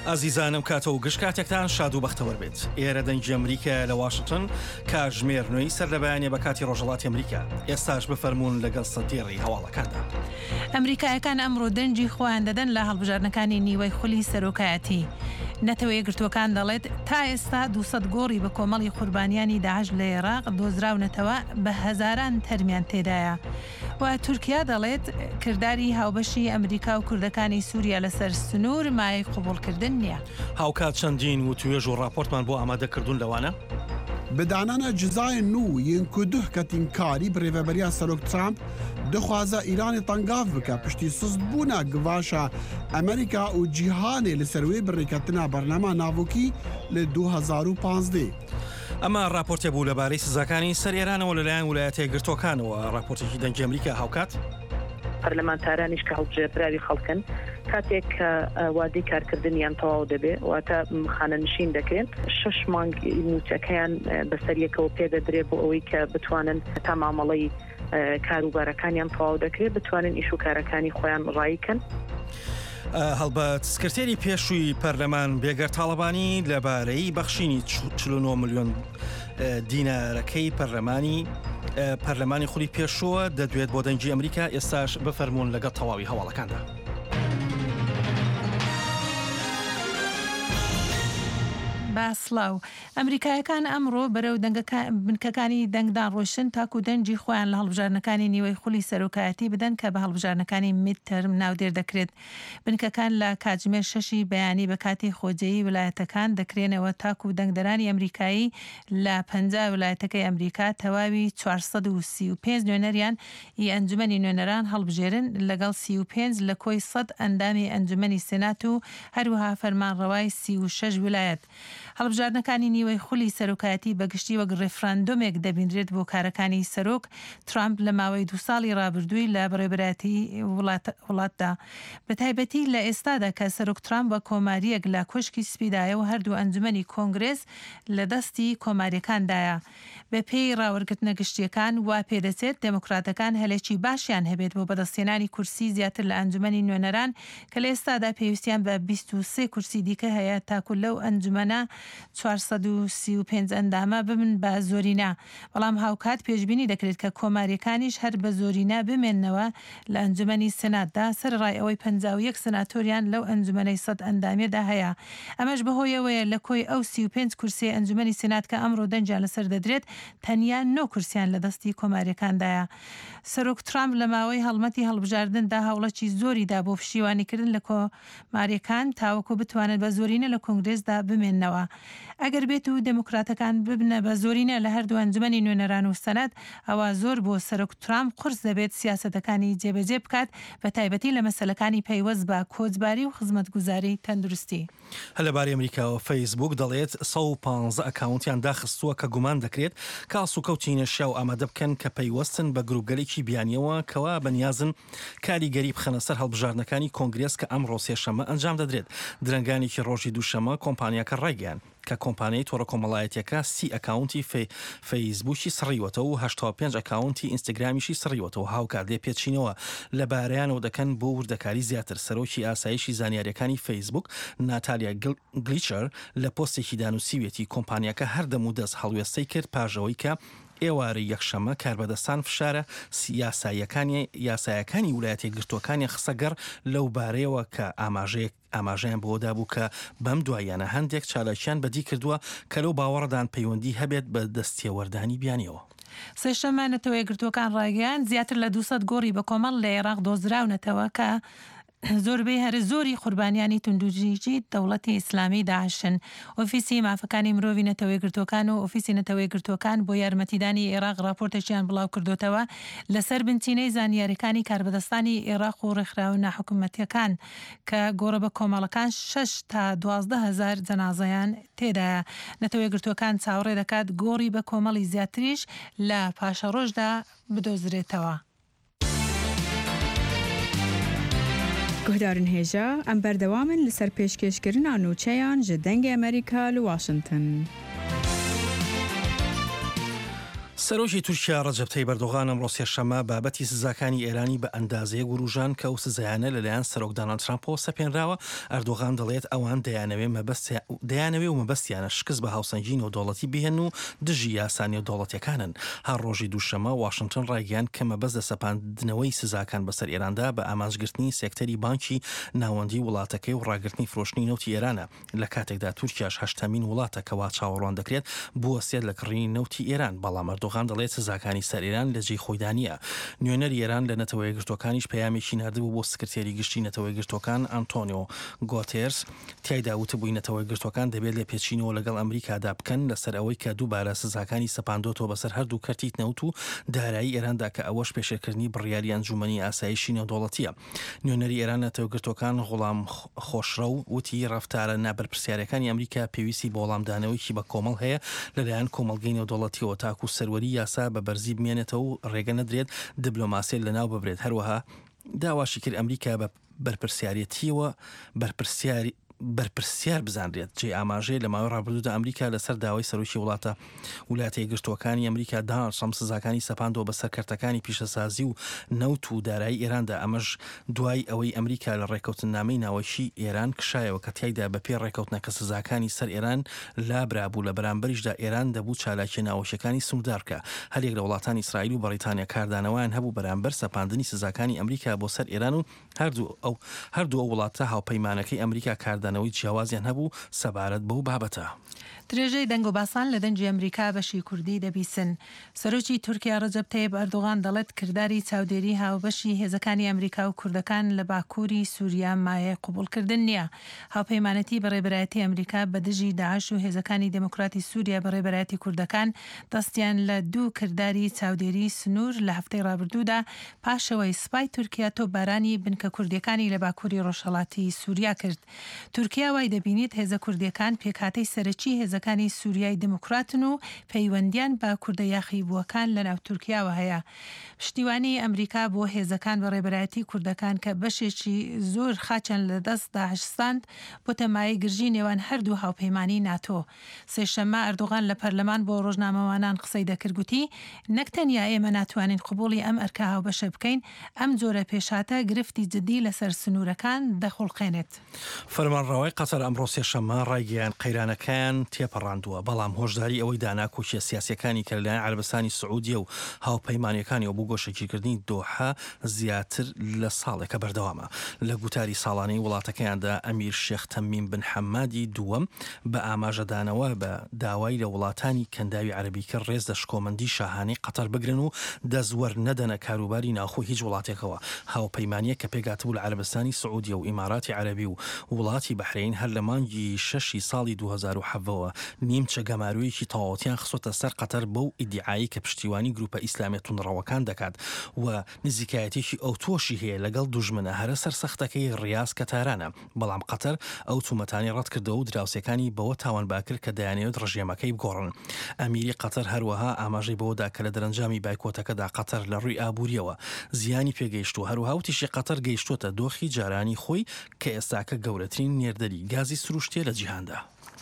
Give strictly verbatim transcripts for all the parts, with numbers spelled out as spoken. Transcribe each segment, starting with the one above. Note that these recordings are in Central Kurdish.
ئازیزانم کاتە و گشت کاتێکتان شاد و بەختەوەر بێت. ئێرە دەنگی ئەمریکا لە واشنگتن کاتژمێرنەوەی سەر لەبەیانێ بە کاتی ڕۆژهەڵاتی ئەمریکا. ئێستاش بفەرمونون لەگەڵ سەتێڕی هەواڵەکاندا. ئەمریکایەکان ئەمڕۆ دەنجی خۆیان دەدەن لە هەڵبژارنەکانی نیوەی خولی سەرۆکایەتی. نەتەوە یەکگرتوەکان دەڵێت تا ئێستا دووسەد گۆڕی بە کۆمەڵی قوربانیانی داعش لە عێراق دۆزراونەتەوە بە هەزاران تەرمیان تێدایە. و تورکیا دەڵێت کردداری هاوبەشی ئەمریکا و کوردەکانی سووریا لەسەر سنوور مای قوبوڵکردن نییە. هاوکات چەندین و توێژ و راپۆرتمان بۆ ئامادەکردوون لەوانە؟ بدانانە جزای نو یەنکو دوه کەتینکاری برێڤەبەریا سەرۆک ترامپ دخوازە ئیرانی تەنگاف بکە پشتی سست بوونە گڤاشە ئەمریکا و جیهانێ لەسەروێ بڕێکەتنا بەرنەما ناوۆکی لە دوو هەزار و پانزدە. ئەمە راپۆرتێ بوو لەبارەی سزاکانی سەر ئێرانەوە لەلایەن ویلایەتە یەکگرتووەکانەوە. راپۆرتێکی دەنگی ئەمریکا هاوکات پەرلەمانتارانیش کە هەڵبژێردراوی خەڵکن کاتێک کە وادەی کارکردنیان تەواو دەبێ واتە خانە نشین دەکرێن شش مانگ موچەکەیان بەسەریەکەوە پێدەدرێ بۆ ئەوەی کە بتوانن تا مامەڵەی کاروبارەکانیان تەواو دەکرێت بتوانن ئیش و کارەکانی خۆیان ڕایکەن. هەڵبەت سکرتێری پێشووی پەرلەمان بێگەر تاڵەبانی لەبارەی بەخشینی چل و نۆ ملیۆن دینارەکەی پەرلەمانی پەرلەمانی خولی پێشووە دەدوێت بۆ دەنگی ئەمریکا. ئێستاش بفەرمونون لەگەڵ تەواوی هەواڵەکاندا. باسڵاو ئەمریکایەکان ئەمڕۆ بەرەو بنکەکانی دەنگدان ڕۆشن تاکو دەنجی خۆیان لە هەڵبژارنەکانی نیوەی خولی سەرۆکایەتی بدەن کە بە هەڵبژارنەکانی میدتەرم ناودێر دەکرێت. بنکەکان لە کاتژمێر شەشی بەیانی بە کاتی خۆجەیی ویلایەتەکان دەکرێنەوە تاکو دەنگدەرانی ئەمریکایی لە پەنجا ویلایەتەکەی ئەمریکا تەواوی چوارسەد و سی و پێنج نوێنەریان ئی ئەنجومەنی نوێنەران هەڵبژێرن لەگەڵ سی و پێنج لە کۆی سەد ئەندامی ئەنجومەنی سێنات و هەروەها فەرمانڕەوای سی و شەش ویلایەت. هەڵبژارنەکانی نیوەی خولی سەرۆکایەتی بەگشتی وەک ڕێفراندۆمێک دەبینرێت بۆ کارەکانی سەرۆک ترامپ لە ماوەی دو ساڵی ڕابردووی لە بەڕێوەبەرەتی وڵاتدا. بە تایبەتی لە ئێستادا کە سەرۆک ترامپ بە کۆماریەک لە کۆشکی سپیدایە و هەردوو ئەنجومەنی کۆنگرێس لە دەستی کۆماریەکاندایە. بە پێی ڕاوەرگرتنە گشتیەکان وا پێدەچێت دموکراتەکان هەلێکی باشیان هەبێت بۆ بەدەستێنانی کورسی زیاتر لە ئەنجومەنی نوێنەران کە لە ئێستادا پێویستیان بە بیست و سێ کورسی دیکە هەیە تاکو لەو ئەنجومەنە چوارسەد و سی و پێنج ئەندامە ببن بە زۆرینە. بەڵام هاوکات پێشبینی دەکرێت کە کۆماریەکانیش هەر بە زۆرینە بمێننەوە لە ئەنجومەنی سناتدا سەرڕای ئەوەی پەنجا و یەک سناتۆریان لەو ئەنجومەنەی سەد ئەندامێدا هەیە. ئەمەش بەهۆیەوەیە لە کۆی ئەو سی و پێنج کورسی ئەنجومەنی سنات کە ئەمڕۆ دەنجیان لەسەر دەدرێت تەنیا نۆ کورسیان لە دەستی کۆماریەکاندایە. سەرۆک ترامپ لە ماوەی هەڵمەتی هەڵبژاردندا هەوڵەکی زۆریدا بۆ پشتیوانیکردن لە کۆماریەکان تاوەکو بتوانێت بە زۆرینە لە کۆنگرێسدا بمێننەوە. ئەگەر بێت و دموکراتەکان ببنە بە زۆرینە لە هەردوو ئەنجومەنی نوێنەران و سەنات ئەوە زۆر بۆ سەرۆک ترامپ قورس دەبێت سیاسەتەکانی جێبەجێ بکات بە تایبەتی لە مەسەلەکانی پەیوەست بە کۆچباری و خزمەتگوزاری تەندروستی. هە لەبارەی ئەمریکا و فەیسبوک دەڵێت سەد و پانزە ئەکاونتیان داخستووە کە گومان دەکرێت کاس و کەوتینە شیاو ئامادە بکەن کە پەیوەستن بە گروپگەلێکی بیانیەوە کەوا بەنیازن کاریگەری بخەنە سەر هەڵبژاردنەکانی کۆنگرێس کە ئەمڕۆ سێشەمە ئەنجام دەدرێت. درەنگانێکی ڕۆژی دووشەمە کۆمپانیاکە ڕایگەیاند کە کۆمپانیای تۆڕە کۆمەڵایەتیەکە سی ئەکاونتی فەیسبوکی سڕیوەتەوە و هەشتا و پێنج ئەکاونتی ئینستاگرامیشی سڕیوەتەوە. هاوکات لێ پێچینەوە لە بارەیانەوە دەکەن بۆ وردەکاری زیاتر. سەرۆکی ئاسایشی زانیاریەکانی فەیسبوک ناتالیا گلیچەر لە پۆستێکی دانووسیوێتی کۆمپانیاکە هەردەم و دەست هەڵوێستەی کرد پاژەوەی کە ئێوارەی یەکشەمە کاربەدەستان فشارە یاسایەکانی یاسایەکانی ویلایەتە یەکگرتووەکانی خسەگەڕ لەو بارەیەوە کە ئاماژەیەک ئاماژەیان بۆدا بوو کە بەم دوایانە هەندێک چالاکیان بەدی کردووە کە لەو باوەڕدان پەیوەندی هەبێت بە دەستێوەردانی بیانیەوە. سێشەمە نەتەوە یەکگرتووەکان ڕایگەیاند زیاتر لە دووسەد گۆڕی بە کۆمەڵ لە عێراق دۆزراونەتەوە کە زۆربەی هەر زۆری قوربانیانی توندوتیژی دەوڵەتی ئیسلامی داعشن. ئۆفیسی مافەکانی مرۆڤی نەتەوە یەکگرتووەکان و ئۆفیسی نەتەوە یەکگرتووەکان بۆ یارمەتیدانی عێراق راپۆرتێکیان بڵاو کردوتەوە لەسەر بنچینەی زانیاریەکانی کاربەدەستانی عێراق و ڕێکخراوە ناحکومەتیەکان کە گۆڕە بە کۆمەڵەکان شەش تا دوازدە هەزار جەنازەیان تێدایە. نەتەوە یەکگرتووەکان چاوەڕێ دەکات گۆڕی بە کۆمەڵی زیاتریش لە پاشە ڕۆژدا بدۆزرێتەوە. گهدارن هێژە ئەم بەردەوامن لەسەر پێشکەشکردنا نوچەیان ji dengê Amerîka li Washington. سەرۆکی تورکیا ڕەجەب تەیب ئەردۆغان ئەمڕۆ سێشەممە بابەتی سزاکانی ئێرانی بە ئەندازەیە گوروژان کە ئەو سزایانە لەلایەن سەرۆک دۆناڵد ترامپەوە سەپێنراوە. ئەردۆغان دەڵێت ئەوان دەیانەوێ و مەبەستیانە شکست بە هاوسەنگی نێودەوڵەتی بهێن و دژی یاسا نێودەوڵەتیەکانن. هەر ڕۆژی دووشەمە واشنگتن ڕایگەیاند کە مەبەست لە سەپاندنەوەی سزاکان بەسەر ئێراندا بە ئامانجگرتنی سێکتەری بانکی ناوەندی وڵاتەکەی و ڕاگررتنی فرۆشتنی نەوتی ئێرانە. لە کاتێکدا تورکیاش هەشتمین وڵاتە کەوا چاوەڕوان دەکرێت بووە سێت لە کڕینی نەوتی ئێران. بەڵام ئەردۆغان دەڵێت سزاکانی سەر ئێران لە جێی خۆیدانە. نوێنەری ئێران لە نەتەوەی گرتوەکانیش پەیامێکی نردبوو بۆ سکرتێری گشتی نەتەوەی گرتوەکان ئەنتۆنیۆ گۆتێرس. تیایدا وتبووی نەتەوەی گرتوەکان دەبێت لە پێچینەوە لەگەڵ ئەمریکادا بکەن لەسەر ئەوەی کە دووبارە سزاکانی سەپاندۆتەوە بەسەر هەردوو کەرتی نەوت و دارایی ئێراندا کە ئەوەش پێشێکردنی بڕیاری ئەنجومەنی ئاسایشی نێودەوڵەتیە. نوێنەری ئێران نەتەوەی گرتوەکان غوڵام خۆشڕە و وتی ڕەفتارە نابەرپرسیارەکانی ئەمریکا پێویستی بە وەڵامدانەوەیکی بە کۆمەڵ هەیە لەلایەن کۆمەڵگەی نێودەوڵەتیەوە تاکو سەروەری یاسا بە بەرزی بمێنێتەوە و ڕێگە نەدرێت دیبلۆماسیێت لەناو ببرێت. هەروەها داواشی کرد ئەمریکا بە بەرپرسیارەتیەوە بەرپرسیاری بەرپرسیار بزانرێت جێ ئاماژەیە لە ماوەی ڕابردوودا ئەمریکا لەسەر داوای سەرۆکی وڵاتە وڵاتە یەکگرتووەکانی ئەمریکا داناڵد ترامپ سزاکانی سەپاندەوە بەسەر کەرتەکانی پیشەسازی و نەوت و دارایی ئێراندا. ئەمەش دوای ئەوەی ئەمریکا لە ڕێکەوتنامەی ناوەشی ئێران کشایەوە کە تیایدا بەپێ ڕێکەوتنەکە سزاکانی سەر ئێران لابرابوو لە بەرامبەریشدا ئێران دەبوو چالاکی ناوەشەکانی سنوردارکە. هەرێک لە وڵاتانی ئیسرائیل و بەریتانیا کاردانەوەیان هەبوو بەرامبەر سەپاندنی سزاکانی ئەمریکا بۆ سەر ئێران و هەردوو ئەو هەردوو ئەو وڵاتە هاوپەیمانەکەی ئەمریکا کاردانەوەی جیاوازیان هەبوو سەبارەت بەو بابەتە. درێژەی دەنگ و باسان لە دەنجی ئەمریکا بەشی کوردی دەبیسن. سەرۆکی تورکیا ڕەجەب تەیب ئەردۆغان دەڵێت کردداری چاودێری هاوبەشی هێزەکانی ئەمریکا و کوردەکان لە باکووری سووریا مایە قوبولکردن نییە. هاوپەیمانەتی بەڕێبەرایەتی ئەمریکا بە دژی داعش و هێزەکانی دموکراتی سووریا بەڕێبەرایەتی کوردەکان دەستیان لە دوو کردداری چاودێری سنوور لە هەفتەی ڕابردوودا پاشەوەی سپای تورکیا تۆپبارانی بنکە کوردیەکانی لە باکووری ڕۆژهەڵاتی سووریا کرد. تورکیا وای دەبینێت هێزە کوردیەکان پێکهاتەی سەرەکی هێزەکانی سووریای دموکراتن و پەیوەندیان بە کوردە یاخیبووەکان لە ناو تورکیاوە هەیە. پشتیوانی ئەمریکا بۆ هێزەکان بە ڕێبەرایەتی کوردەکان کە بەشێکی زۆر خاچەن لە دەست داعشستاند بۆ تەمای گرژی نێوان هەردوو هاوپەیمانی ناتۆ. سێشەممە ئەردۆغان لە پەرلەمان بۆ ڕۆژنامەوانان قسەی دەکردگوتی نەک تەنیا ئێمە ناتوانین قبوڵی ئەم ئەرکە هاوبەشە بکەین، ئەم جۆرە پێشاتە گرفتی جدی لەسەر سنوورەکان دەخڵقێنێت. فەرمانڕەوای قەتەر ئەمڕۆ سێشەممە ڕایگەیان قەیرانەکان تێپەڕاندووە، بەڵام هۆشداری ئەوەی دانا کۆچیە سیاسیەکانی کە لەلایەن عەرەبستانی سعودیە و هاوپەیمانیەکانیەوە بۆ گۆشەگیرکردنی دۆحە زیاتر لە ساڵێکە بەردەوامە. لە گوتاری ساڵانەی وڵاتەکەیاندا ئەمیر شێخ تەمیم بن حەمادی دووەم بە ئاماژەدانەوە بە داوای لە وڵاتانی کەنداوی عەرەبیکە ڕێز لە شکۆمەندی شاهانەی قەتەر بگرن و دەزوەر نەدەنە کاروباری ناوخۆ هیچ وڵاتێکەوە. هاوپەیمانیە کە پێگاتبوو لە عەرەبستانی سعودیە و ئیماراتی عەرەبی و وڵاتی بەحرین هەر لە مانگی شەشی ساڵی دوو هەزار و حەڤەوە نیمچە گەمارویەکی تەواوەتیان خسۆتە سەر قەتەر بەو ئیدعایی کە پشتیوانی گروپە ئیسلامی تونڕەوەکان دەکات و نزیکایەتێکی ئەو تۆشی هەیە لەگەڵ دوژمنە هەرە سەرسەختەکەی ڕیاز کەتارانە. بەڵام قەتەر ئەو تومەتانی ڕەت کردەوە و دراوسەکانی بەوە تاوانباکرد کە دەیانەوێت ڕژێمەکەی بگۆڕن. ئەمیری قەتەر هەروەها ئاماژەی بەوەدا کە لە دەرەنجامی بایکۆتەکەدا قەتەر لە ڕووی ئابووریەوە زیانی پێگەیشت و هەروها وتیشی قەتەر گەیشتوتە دۆخی جارانی خۆی کە ئێستاکە گەورەترین نێردەری گازی سروشتێ لە جیهاندا.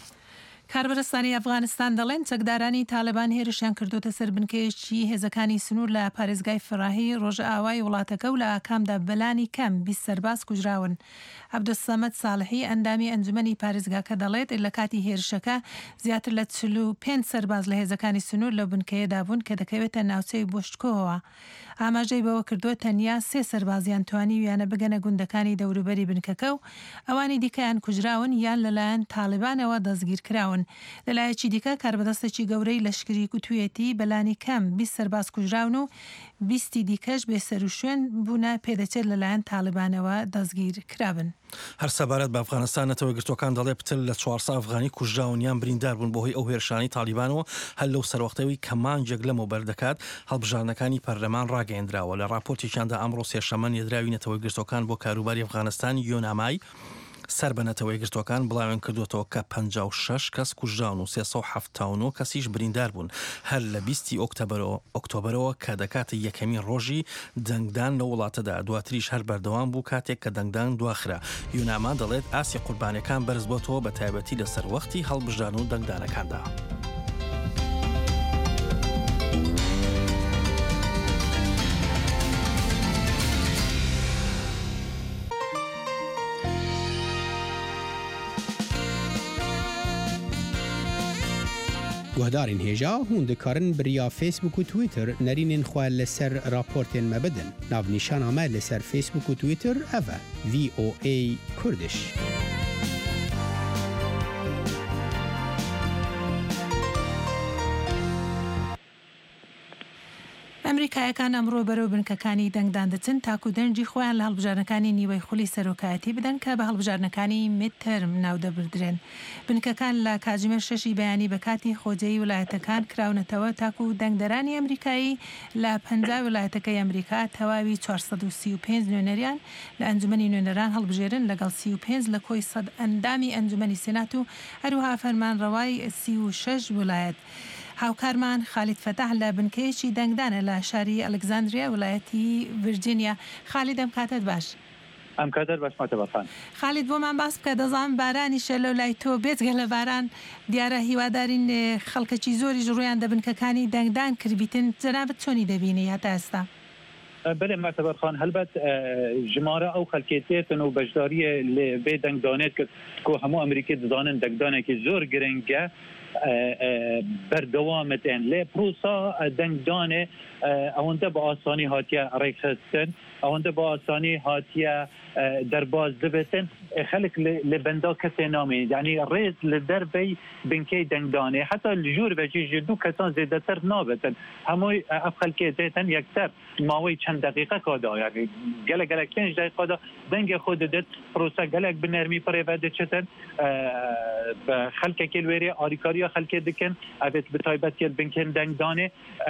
کاربەرستانی ئەفغانستان دەڵێن چەکدارانی تالبان هێرشیان کردوتە سەر بنکەیەکی هێزەکانی سنوور لە پارێزگای فراهی ڕۆژە ئاوای وڵاتەکە و لە ئاکامدا بەلانی کەم بیست سەرباز کوژراون. عەبدولسەمەد ساڵحی ئەندامی ئەنجومەنی پارێزگاکە دەڵێت لە کاتی هێرشەکە زیاتر لە چل و پێنج سەرباز لە هێزەکانی سنوور لە بنکەیەدا بوون کە دەکەوێتە ناوچەی بۆشتکۆوە. ئاماژەی بەوە کردووە تەنیا سێ سەربازیان توانی ویانە بگەنە گوندەکانی دەوروبەری بنکەکە و ئەوانی دیکەیان کوژراون یان لەلایەن تاالبانەوە دەستگیر کراون. لەلایەکی دیکە کاربەدەستێکی گەورەی لەشکری کوتوویەتی بەلانی کەم بیست سەرباز کوژراون و بیستی دیکەش بێسەر و شوێن بوونە پێدەچێت لەلایەن تاالبانەوە دەستگیر کرابن. هەر سەبارەت بە ئەفغانستان نەتەوەی گرتوەکان دەڵێ پتر لە چوارسە ئەفغانی کوژراون یان بریندار بوون بەهۆی ئەو هێرشانی تالیبانەوە هەر لەو سەروەختەوەی کەمانجێک لەمەوە بەردەکات هەڵبژارنەکانی پەرلەمان ڕاگەیەندراوە. لە راپۆرتێکیاندا ئەمڕۆ سێشەممە نێردراوی نەتەوەی گرتوەکان بۆ کاروباری ئەفغانستان یۆنامای سەر بە نەتەوەی گرتوەکان بڵاوێن کردوێتەوە کە پەنجا و شەش کەس کوژراون و سێسە و هەفتاد و نۆ کەسیش بریندار بوون هەر لە بیستی ئۆکتۆبرەوە کە دەکاتە یەکەمین ڕۆژی دەنگدان لە وڵاتەدا. دواتریش هەر بەردەوام بوو کاتێک کە دەنگدان دواخرا. یۆناما دەڵێت ئاسی قوربانەکان بەرز بۆتەوە بە تایبەتی لەسەر وەختی هەڵبژدان و دەنگدانەکاندا. گهدارین هیجا هون دکارن بریا فیسبوک و تویتر نرینین خواه لسر راپورتین مبدن. ناو نیشان آمد لسر فیسبوک و تویتر اوه وی او ای کردش. ئەمریکایەکان ئەمڕۆ بەرەو بنکەکانی دەنگدان دەچن تاکو دەنجی خۆیان لە هەڵبژارنەکانی نیوەی خولی سەرۆکایەتی بدەن کە بە هەڵبژارنەکانی میدتەرم ناودەبردرێن. بنکەکان لە کاتژمێر شەشی بەیانی بە کاتی خۆجەیی ویلایەتەکان کراونەتەوە تاکو دەنگدەرانی ئەمریکایی لە پەنجا ویلایەتەکەی ئەمریکا تەواوی چوارسەد و سی و پێنج نوێنەریان لە ئەنجومەنی نوێنەران هەڵبژێرن لەگەڵ سی و پێنج لە کۆی سەد ئەندامی ئەنجومەنی سێنات و هەروها فەرمانڕەوای سی و شەش ویلایەت. هاوکارمان خالید فەتاح لە بنکەیەکی دەنگدانە لە شاری ئەلەکزاندریا ویلایەتی ڤیرجینیا. خالید ئەم کاتت باش. ئەم کاتت باش ماتەبەخان. خالید بۆمان باس بکە دەزانم بارانیشە لەو لای تۆ بێجگە لە باران دیارە هیوادارین خەڵکەکی زۆریش ڕوویان دە بنکەکانی دەنگدان کردبیتن جەنابەت چۆنی دەبینی هەتا ئێستا؟ بله معتبرخان هەلبەت ژمارە ئەو خەلکێتێتن و بەشداریە لێ بێ دەنگدانێت کرد کۆ هەموو ئەمریکی دەزانن دەنگدانێکی زۆر گرنگە بەردەوامەتێن لێ پرۆسا دەنگدانێ ئەوەندە بە ئاسانی هاتیە ڕێکخستن ئەوەندە بە ئاسانی هاتیە دەرباز دەبێتن خەلک لە بەندا کەسێ نامێنێت یعنی ڕێز لە دەربەی بنکەی دەنگدانێ حتا ژوور بەجێژ دوو کەسان زێدەتر نابێتن هەمووی ئەف خەلکێتێتن یەکسەر ماوەی چەند دقیقە کادا یعنی گەلە گەلک پێنج دقیقەدا دەنگێ خۆ دەدێت پرۆسە گەلک بنەرمی پڕێڤە دەچێتن بە خەلکێکی لێرێ ئاریکاریە خەلکێ دکن ئەبێت بەتایبەت بنکەن دەنگدانێ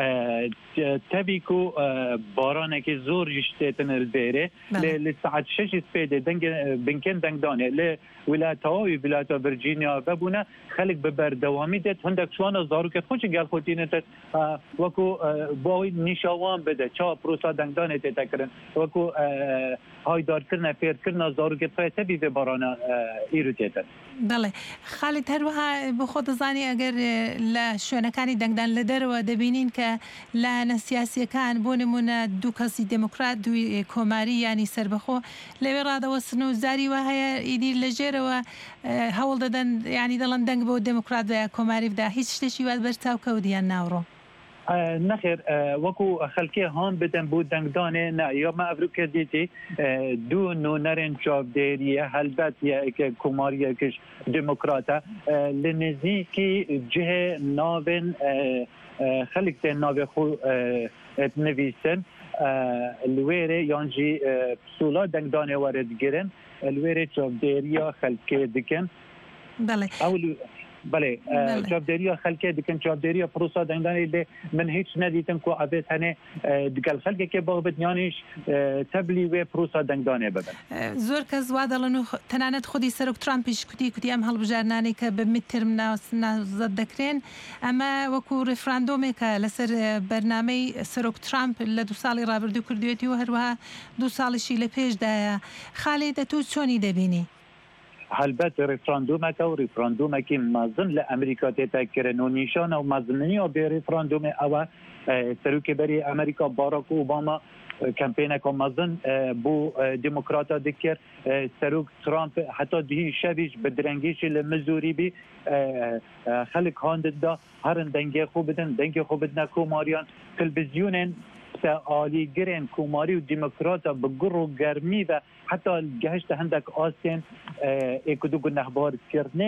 تەبیک و بارانێکی زۆر شتێتن لێرێ لە سعات شەشی سپێدێ بنکەن دەنگدانێ لێ ویلایەتەوەی ویلایەتە ڤیرجینیا ببوونە خەلک بە بەردەوامی دێت هەندێک سوانە زاروکە خۆشی گەڵخۆتینێتە وەکو بۆی نیشاوان بدە چا پرۆسا دەنگدانێت تێتەکردن وەکو هایدارکردنە فێرکردنە زاروکە تەبی بێ بارانە ئیروتێتن. بەڵێ خالید هەروەها بۆ خۆ دەزانی ئەگەر لە شوێنەکانی دەنگدان لە دەرەوە دەبینین کە لایەنە سیاسیەکان بۆ نمونە دوو کەسی دموکرات دوی کۆماری ینی سربەخۆ لەوێ ڕادەوەستن و زاری وە هەیە ئیدی لەژێرەوە هەوڵ دەدەن ینی دەڵەن دەنگ بۆ دموکرات وە کۆماری بدا هیچ شتێکی وات بەرچاو کەوتیان ناوڕۆ. نخیر وەکو خەلکێ هان بدەن بۆ دەنگدانێ نه یا ما ئەڤروکە دیتی دوو نۆنەرێن چاودێریە هەلبەت یەکە کۆماریەکەش دموکراتە لە نزیکی جهێ ناوێن خەلک تێن ناوێ خۆ نویسن لوێرێ یانجی پسوڵا دەنگدانێ وەرەدگرن لوێرێ چاودێریە خەلکێ دکن. بەڵێ بله جوابداریا خلکه دکن جوابداریا پروسا دنگدانی لی من هیچ ندیدم که عبیت هنه دگل خلکه که با بدنیانش تبلی و پروسا دنگدانی بدن. زور کس وادلانو تنانت خودی سرک ترامپیش کتی کتی ام هل بجرنانی که به میترم نازد دکرین اما وکو رفراندومی که لسر برنامه سرک ترامپ لدو سالی رابردو کردیوتی و هروها دو سالشی لپیش دایا. خالد تو چونی دبینی؟ هەلبەت ڕێفراندۆمەکە و ڕێفراندۆمێکی مەزن لە ئەمریکا تێتەکردن و نیشانە و مەزننیە بێ ڕێفراندۆمێ ئەوە سەرۆکێبەری ئەمریکا باراک ئۆباما کەمپێنێکە مەزن بۆ دیموکراتە دکرد سەرۆک ترامپ حتا دیهی شەویش بە درەنگیشی لە مزوری بی خەلک هانددا هەرن دەنگێ خۆ بدن دەنگێ خۆ بدنە کۆماریان تلڤیزیۆنێن عالیگرین کۆماری و دیموکراتە بە گوڕ و گەرمی و حتا گەهشتە هەندێک ئاسێن ئێکدو گونەحبارکردنێ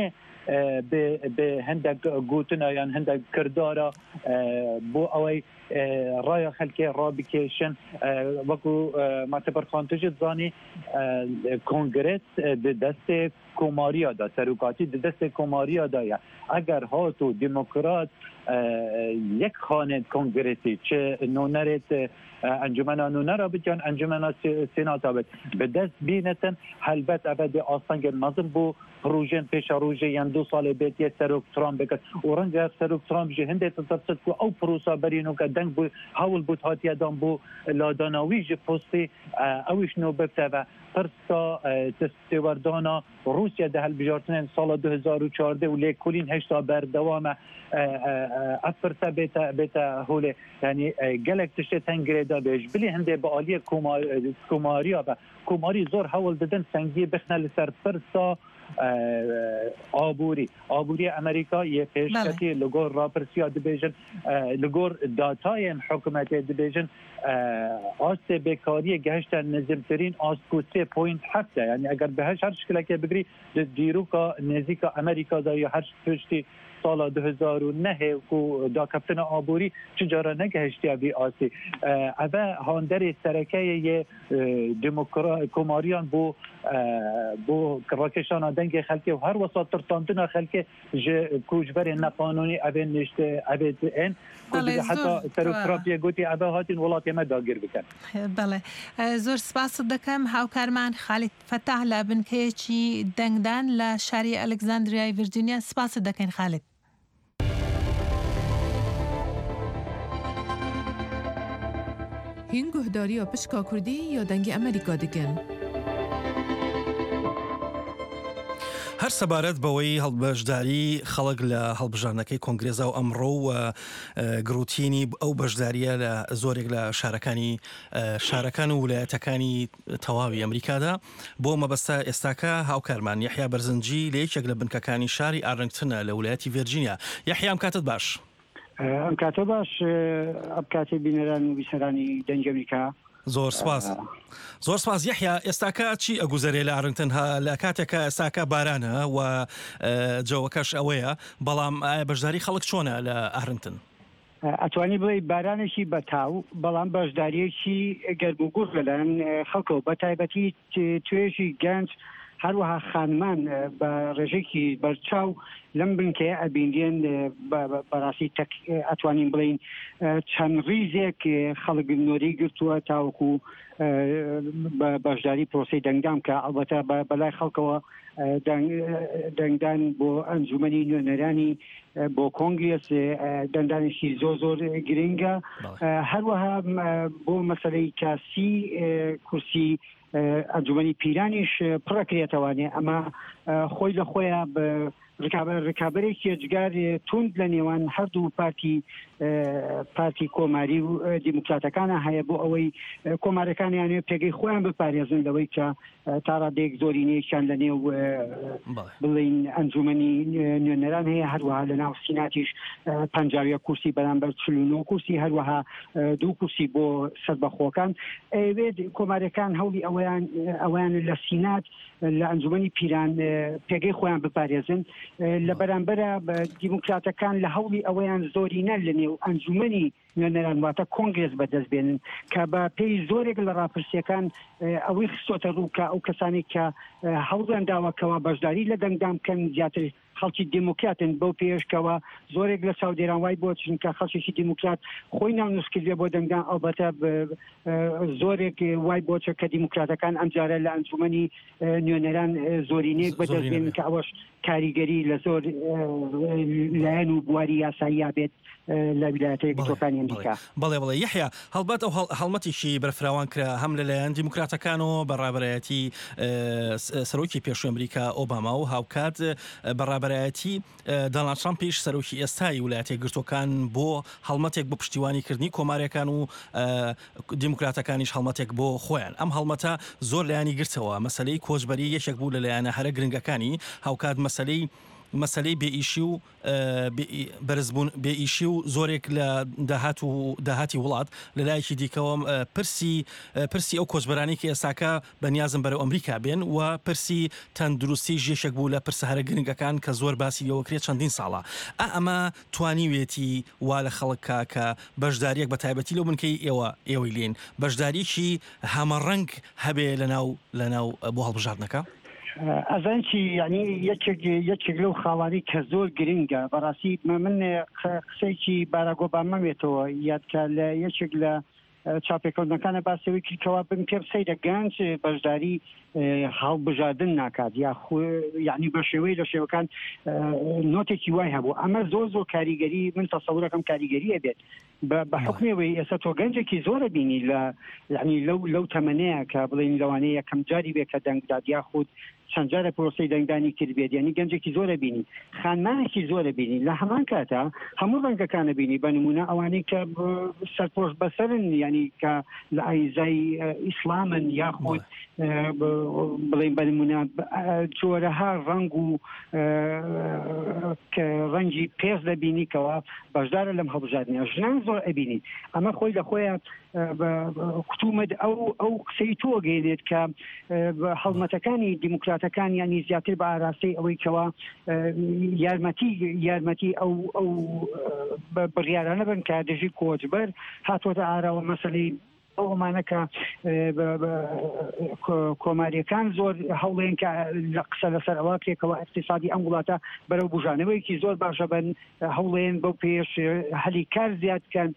بە هەندێک گوتنە یان هەندێک کردارە بۆ ئەوەی ڕایە خەلکێ ڕابکێشن وەکو ماتەبەرخان تژت زانی کۆنگرس دەستێ کۆماریەدا سەرۆکاتی دەستێ کۆماریەدایە ئەگەر هات و دیموکرات یەک خانێت کۆنگرسی چ نۆنەرێت ئەنجومەنە نۆنەرە بێت یان ئەنجومەنە سێناتا بێت بەدەست بینێتن هەلبەت ئەبەدێ ئاسانگەر مەزن بۆ پروژێن پێشە ڕۆژێ یان دو ساڵێ بێت یە سەرۆک ترامپ بکات و ڕەنگە سەرۆک ترامپ ژێ هەندێک تەسەبسەت و ئەو پرۆسا بەرین و کە دەنگ بوو هەوڵ بوو هاتیەدان بۆ لاداناوی ژ پۆستی ئەویش نۆ ببتەوە پرسا تستێوەردانە رووسیا دە هەلبژارتنێن ساڵە دو هزار و چواردە و لێکولین هێشتا بەردەوامە ئەف پرسە بێتە هۆلێ ینی gelek tiştê tengirê da bêj bilî hindê bi aliyê komariya be komarî zor hewl didin sengiyê bixne li ser pirsa ئابووری ئابووری ئەمریکا یە پێشکەتی لەگۆڕ ڕاپرسیا دەبێژن لەگۆڕ داتایان حکوومەتێ دەبێژن ئاستێ بێکاریە گەهشتە نزمترین ئاستکو سێ پوینت هەفتە یعنی ئەگەر بەهش هەر شکلەکە بگری دیروکە نێزیکە ئەمریکادا یا هەر پشتی ساڵ دو هزار و نه و داکەفتنە ئابووری چجارە نەگەهشتیا بی ئاسی ئەvە هاندەرێ سەرەکەیە کۆماریان بۆ بۆ ڕاکێشانە دەنگی خەلکێ و هەر وەسا ترساندنە خەلکێ ji کوچبەرێ نەقانونی ئەبێ نیشتە ئەبێت ئێن حتا سەرۆکراپیە گوتی ئەبە هاتین وڵاتی ئێمە داگیر بکەن. بەڵێ زۆر سپاست دەکەم هاوکارمان خالیت فەتاح لە بنکەیەکی دەنگدان لە شاری ئەلێکزاندریای ڤیرجینیا سپاست دەکەین خالیت. هین گوهداری و پشکا کردی یا دنگ ئەمریکا دەکەن. هەر سەبارەت بەوەی هەڵبەشداری خەڵک لە هەڵبژارنەکەی کۆنگرێزا و ئەمڕۆ و گروتینی ئەو بەشداریە لە زۆرێک لە شارەکانی شارەکان و ویلایەتەکانی تەواوی ئەمریکادا بۆ مەبەستە ئێستاکە هاوکارمان یەحیا بەرزنجی لە یەکێک لە بنکەکانی شاری ئارلینگتنە لە ویلایەتی ڤیرجینیا. یەحیا ئەم کاتت باش. ئەم کاتە باش ئەم کاتێ بینەران و بیسەرانی دەنگی ئەمریکا. زۆر سپاس زۆر سپاس یەحیا ئێستاکە چی ئەگوزەرێ لە ئارلینگتن لە کاتێکە ئێستاکە بارانە و جەوەکەش ئەوەیە بەڵام بەشداری خەڵک چۆنە لە ئارلینگتن؟ ئەتوانی بڵێ بارانێکی بەتاو بەڵام بەشداریەکی گەرموگوڕ لەلایەن خەڵکەوە بە تایبەتی توێژی گەنج هەروەها خانمان بە ڕێژێکی بەرچاو لەم بنکەیە ئەبینێن بەڕاستی ئەتوانین بڵین چەند ڕیزێک خەڵک نۆرەی گرتووە تاوەکو بەشداری پرۆسەی دەنگدان کە ئەڵبەتە بەلای خەڵکەوە دەنگدان بۆ ئەنجومەنی نوێنەرانی بۆ کۆنگرێس دەنگدانێکی زۆر زۆر گرنگە هەروەها بۆ مەسەلەی کاسی کورسی ئەنجومەنی پیرانیش پڕەکرێتەوانێ ئەمە خۆی لە خۆیان ڕکابەرێکی جگار توند لە نێوان هەردوو پارتی پارتی کۆماری و دیموکراتەکانە هەیە بۆ ئەوەی کۆمارەکانیانێ پێگەی خۆیان بپارێزن لەوەی کە تا ڕادێک زۆرینەیەکیان لە نێو بڵین ئەنجومەنی نوێنەران هەیە هەروەها لە ناو سیناتیش پەنجاویە کورسی بەرامبەر چل و نۆ کورسی هەروەها دوو کورسی بۆ سەربەخۆکان ئەوێت کۆمارەکان هەوڵی ئەویان ئەویان لە سینات لە ئەنجومەنی پیران پێگەی خۆیان بپارێزن لە بەرامبەرە دیموکراتەکان لە هەوڵی ئەوەیان زۆرینە لە نێو ئەنجومەنی نوێنەران واتە کۆنگرێس بەدەست بێنن کە بە پێی زۆرێک لە ڕاپرسیەکان ئەوەی خستۆتە ڕووکە ئەو کەسانی کە هەوڵیان داوەکەوە بەشداری لە دەنگدان بکەن زیاتر خەڵکی دیموکراتن بەو پێشکەوە زۆرێک لە چاودێران وای بۆ چونکە خەڵکێکی دیموکرات خۆی ناونوسکردێ بۆ دەنگدان ئەڵبەتە زۆرێک وای بۆچە کە دیموکراتەکان ئەمجارە لە ئەنجومەنی نوێنەران زۆرینێک بەدەست بێنن کە ئەوەش کاریگەری لە زۆر لایەن و بواری یاسایی بێت لە ویلایەتە یەکگرتووەکانی ئەمریکا. بەڵێ بڵێ یەحیا هەڵبەت ئەو هەڵمەتێکی بەرفراوان کرا هەم لەلایەن دیموکراتەکانەوە بەڕابەرایەتی سەرۆکی پێشووی ئەمریکا ئۆباما و هاوکات بەڕابەرایەتی دۆناڵد ترامپیش سەرۆکی ئێستای ویلایەتە یەکگرتووەکان بۆ هەڵمەتێک بۆ پشتیوانیکردنی کۆمارەکان و دیموکراتەکانیش هەڵمەتێک بۆ خۆیان ئەم هەڵمەتە زۆر لایانی گرتەوە مەسەلەی کۆچبەری یەکێک بوو لەلایەنە هەرە گرنگەکانی هاوکات مەسەلەی مەسەلەی بێئیشی و بەرزبوون بێئیشی و زۆرێک لە داهات و داهاتی وڵات لەلایەکی دیکەوە پرسی پرسی ئەو کۆچبەرانی کە ئێستاکە بەنیازم بەرەو ئەمریکا بێن و پرسی تەندروستی ژێشێک بوو لە پرسە هەرە گرنگەکان کە زۆر باسی لەوەکرێت چەندین ساڵە ئەمە توانیوێتی وا لە خەڵکا کە بەشداریەک بە تایبەتی لەو بنکەی ئێوە ئێوەی لێن بەشداریکی هەمەڕەنگ هەبێ لەناو لەناو بۆ هەڵبژاردنەکە؟ ئەزانچی ینی یەکێک لەو خاڵانی کە زۆر گرنگە بەڕاستی من قسەیەکی باراک ئۆباما مێتەوە یادکە لە یەکێک لە چاپێکەوتنەکانە باسەوەی کردکەوە بن پێ سەیرە گەنج بەشداری هەڵبژاردن ناکات یا یعنی بە شێوەی لە شێوەکان نۆتێکی وای هەبوو ئەمە زۆر زۆر کاریگەری من تەسەورەکەم کاریگەریە بێت بە حکمێەوەی ئێستا تۆ گەنجێکی زۆرە بینی لە یعنی لەو لەو تەمەنەیە کە بڵین لەوانەیە یەکەم جاری بێت کە دەنگداد یاخود چەندجارە پرۆسی دەنگدانی کردبێت یعنی گەنجێکی زۆرە بینی خانمانێکی زۆرە بینی لە هەمان کاتە هەموو ڕەنگەکانە بینی بە نمونە ئەوانەی کە سەرپۆش بەسەرن ینی کە لە ئایزای ئیسلامن یاخود بڵێن بە نمونە جۆرەها ڕەنگ و ڕەنگی پێز دەبینیکەوە بەشدارە لەم هەڵبژاردنە ژنان زۆر ئەبینی ئەمە خۆی لە خۆیان کوتومت ئەو ئەو قسەی تۆ گەێنێت کە هەڵمەتەکانی دیموکراتەکان ینی زیاتر بە ئاراستەی ئەوەی کەەوە یارمەتی یارمەتی ئەو ئەو بڕیارانە بن کە دژی کۆچبەر هاتوۆتە ئاراوە مەسەلەی ئەومانەکە کۆماریەکان زۆر هەوڵێن کە لە قسە لەسەر ئەوە پێکەوە اقتصادی ئەم وڵاتە بەرەو بژانەوەیکی زۆر باشە بن هەوڵێن بەو پێش هەلی کار زیادکەن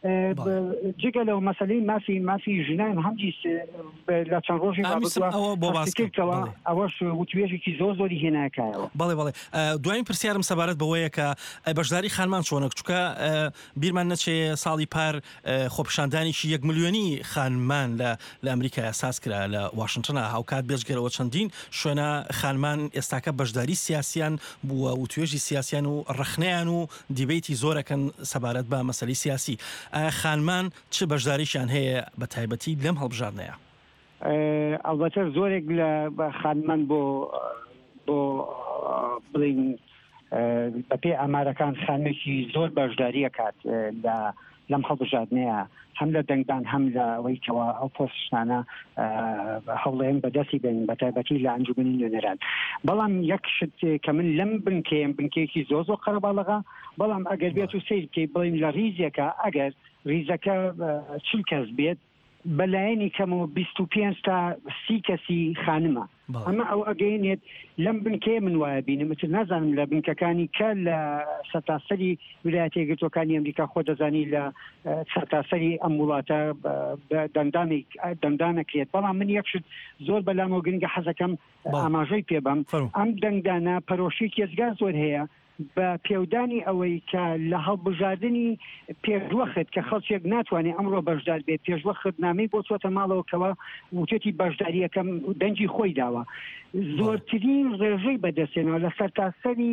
جگە لەو مەسلەی مافی مافی ژنان هەمجی لە چەند ڕۆژی بابکردەوە ئەوەش وتوێژێکی زۆر زۆری هێناکایەوە. بەڵێ بەڵێ دوایین پرسیارم سەبارەت بەوەیە کە بەشداری خانمان چۆنە چونکە بیرمان نەچێ ساڵی پار خۆپشاندانێکی یەک ملیۆنی خانمان لە لە ئەمریکا ئاساس کرا لە واشنگتنە هاوکات بێژگەرەوە چەندین شوێنە خانمان ئێستاکە بەشداری سیاسیان بووە و توێژی سیاسیان و ڕخنیان و دیبیتی زۆرەکەن سەبارەت بە مەسەلەی سیاسی. خانمان چه بەشداریشان هەیە بە تایبەتی لەم هەڵبژاردنەیە؟ ئەلبەتە زۆرێک لە خانمان بۆ بۆ بڵین بەپێ ئامارەکان خانێکی زۆر بەشداری ئەکات لە لەم هەڵبژاردنەیە هەم لە دەنگدان هەم لە ئەوەیکەوە ئەو پۆستشتانە هەوڵێن بەدەستی بن بە تایبەتی لە ئەنجومەنی نوێنەران. بەڵام یەک شت کە من لەم بنکەیەم بنکەیەکی زۆر زۆر قەرەباڵغا بەڵام ئەگەر بێت و سیر بکەیت بڵین لە ریزێکە ئەگەر ریزەکە چل کەس بێت بەلایەنی کەمەوە بیست و پێنج تا سی کەسی خانمە ئەمە ئەو ئەگەینێت لەم بنکەیە من وایە بینم متر نازانم لە بنکەکانی کە لە سەتاسەری ویلایەتە یەکگرتووەکانی ئەمریکا خۆ دەزانی لە سەتاسەری ئەم وڵاتە دەنگدانەکرێت بەڵام من یەکشت زۆر بەلامەوە گرنگە حەزەکەم ئاماژەی پێبم ئەم دەنگدانە پەرۆشێکی ێزگار زۆر هەیە بە پێودانی ئەوەی کە لە هەڵبژاردننی پێشوەخت کە خەڵکێک ناتوانێت ئەمڕۆ بەشدار بێت پێشوەخت نامەی بۆ چۆتە ماڵەوەکەوە وتێتی بەشداریەکەم دەنگی خۆی داوە زۆرترین ڕێژەی بەدەستێنەوە لە سەرتاسەری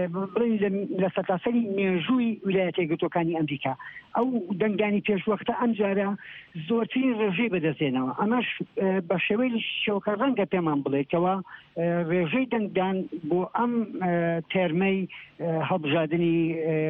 لە سەرتاسەری مێژووی ویلایەتە یەکگرتووەکانی ئەمریکا ئەو دەنگانی پێشوەختە ئەم جارە زۆرترین ڕێژەی بەدەستێنەوە ئەمەش بە شێوەی شێوکە ڕەنگە پێمان بڵێتەوە ڕێژەی دەنگدان بۆ ئەم تێرمەی هەڵبژاردننی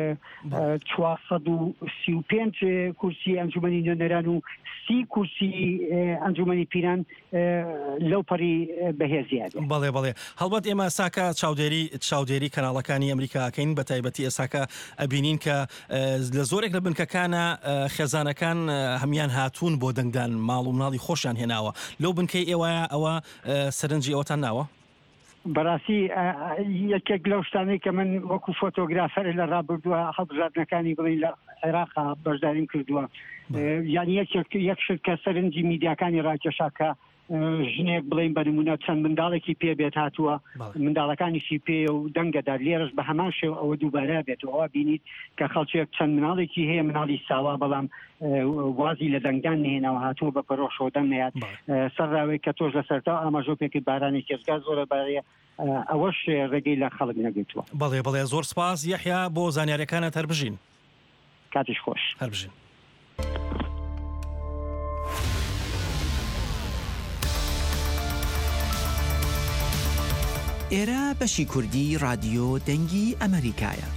چوارسەد و سی و پێنج کورسی ئەنجومەنی نوێنەران و سی کورسی ئەنجومەنی پیران لەو پەڕی بەهێزیاد. بەڵێ بەڵێ هەڵبەت ئێمە ساکە چاودێری چاودێری کەناڵەکانی ئەمریکاکەین بە تایبەتی ئێساکە ئەبینین کە لە زۆرێک لە بنکەکانە خێزانەکان هەمیان هاتوون بۆ دەنگدان ماڵ و مناڵی خۆشیان هێناوە لەو بنکەی ئێوەیە ئەوە سەرنجی ئەوەتان ناوە؟ بەڕاستی یەکێک لەو شتانەی کە من وەکو فۆتۆگرافەر لە ڕابردووە هەڵبژاردنەکانی بڵین لە عێراقا بەشداریم کردووە یانی یەک شت کە سەرنجی میدیاکانی ڕاکێشاکە ژنێک بڵین بە نمونە چەند منداڵێکی پێ بێت هاتووە منداڵەکانیشی پێ و دەنگەدار لێرەش بە هەمان شێو ئەوە دووبارە بێتەوە ئەوە بینیت کە خەڵکێک چەند مناڵێکی هەیە مناڵی ساوا بەڵام وازی لە دەنگدان نهێنەوە هاتووە بە پەرۆشەوە دەنگ نەهات سەرراوەی کە تۆش لەسەرتا ئاماژۆ پێکرد بارانی کێزگار زۆرە بارەیە ئەوەش ڕێگەی لە خەڵک نەگرتووە. بەڵێ بەڵێ زۆر سپاس یەحیا بۆ زانیاریەکانت هەربژین. کاتیش خۆش هەربژین. ئێرە بەشی کوردی رادیۆ دەنگی ئەمریکایە.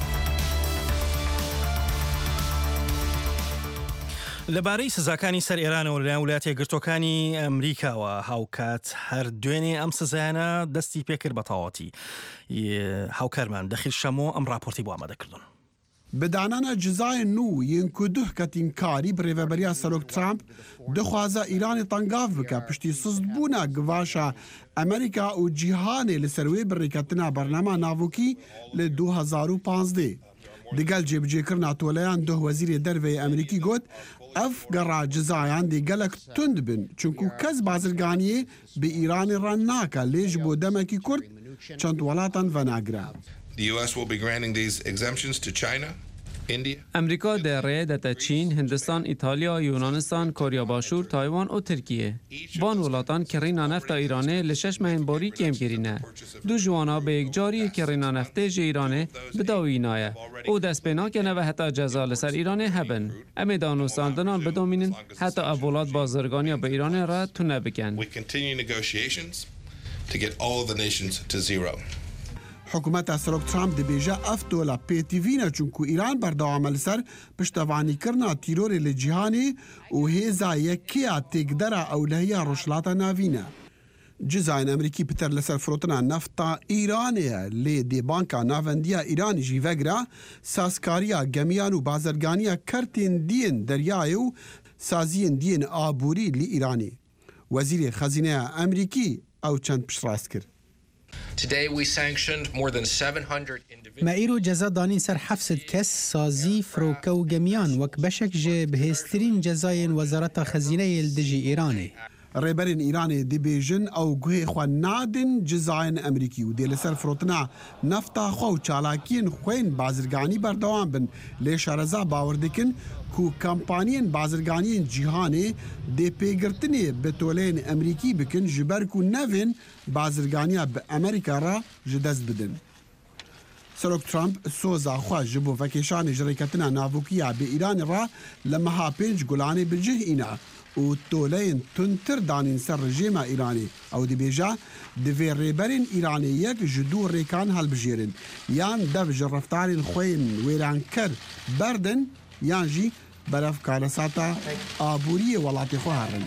لەبارەی سزاکانی سەر ئێرانەوە لەلایەن ویلایەتە یەکگرتووەکانی ئەمریکاوە هاوکات هەر دوێنێ ئەم سزایانە دەستی پێکرد بە تەواوەتی. هاوکارمان دەخیل شەمۆ ئەم راپۆرتی بۆ ئامادەکردن. بدانانە جزای نو یین کو دوه کەتین کاری برێڤەبەریا سەرۆک ترامپ دەخوازە ئیرانی تەنگاف بکە پشتی سوستبوونە گڤاشە ئەمریکا و جیهانێ لەسەروێ بڕێکەتنا بەرنامە ناوکی لە دوو هەزار و پانزدە. دەگەل جێبجێکردنا تۆلەیان دۆ وەزیرێ دەرڤەیە ئەمریکی گوت ئەف گەڕا جزایان دێ گەلک تند بن چونکو کەس بازرگانیە بە ئیرانی ڕەن ناکە لێژ بۆ دەمەکی کورد چەند وڵاتان ڤەناگرا. The U S will be granting these exemptions to China, ئەمریکا دەڕێ دەتە چین، هندستان، ئیتالیا، یونانستان، کۆریا باشوور، تایوان و ترکیە. بان وڵاتان کڕینا نەفتا ئیرانێ لە شەش مەهنباری کێمگیرینە. دوو جوانە بە یەکجاری کڕینا نەفتێ ژە ئیرانێ بداوینایە. و دەست پێ ناکەنەوە هەتا جەزا لەسەر ئیرانێ هەبن. ئەمێ دانوستاندنان بدۆمینن هەتا ئەو وڵات بازرگانیا بە ئیرانێ را تونە بکەن. حکوومەتە سەرۆک ترامپ دەبێژە ئەف تۆلە پێتیڤینە چونکو ئیران بەردەوامە لەسەر پشتەوانیکردنا تیرۆرێ لە جیهانێ و هێزا یەکەیە تێکدەرە ئەولەیە ڕۆژهەڵاتە ناوینە. جزاین ئەمریکی پتر لەسەر فرۆتنا نەفتا ئیرانەیە لێ دێبانکە ناوەندیە ئیرانیژی ڤەگرا سازکاریە گەمیان و بازرگانیە کەرتێن دیên دەریایە و سازیên دیên ئابووری لی ئیرانی. وەزیرێ خەزینەیە ئەمریکی ئەو چەند پشتڕاست کرد. مەئیر و جەزا دانین سەر حەفسد کەس سازی فرۆکە و گەمیان وەک بەشێک ژێ بەهێزترین جەزایên وەزارەتە خەزینەیە دژی ئیرانێ. ڕێبەرین ئیرانێ دەبێژن ئەو گوێ خوا نادن جزایên ئەمریکی و دێ لەسەر فرۆتنا نەفتا خوا و چالاکیên خوێن بازرگانی بەردەوام بن لێ شارەزا باوەڕ دەکن ku kampaniyên bazirganiyên cîhanê dê pêgirtinê bi toleyên Emerîkî bikin ji ber ku nevên bazirganiya bi Amerîka ra ji dest bidin. Serok Trump soza xwe ji bo vekeşanê ji rêketina navûkiya bi Îranê ra li meha pênc gulanê bi cih îna û toleyên tuntir danîn ser rejêma Îranê. Ew dibêje divê rêberên Îranê yek ji dû rêkan helbijêrin yan dev ji reftarên xwên wêranker berdin yan jî beref karesata aboriyê welatê xwe herin.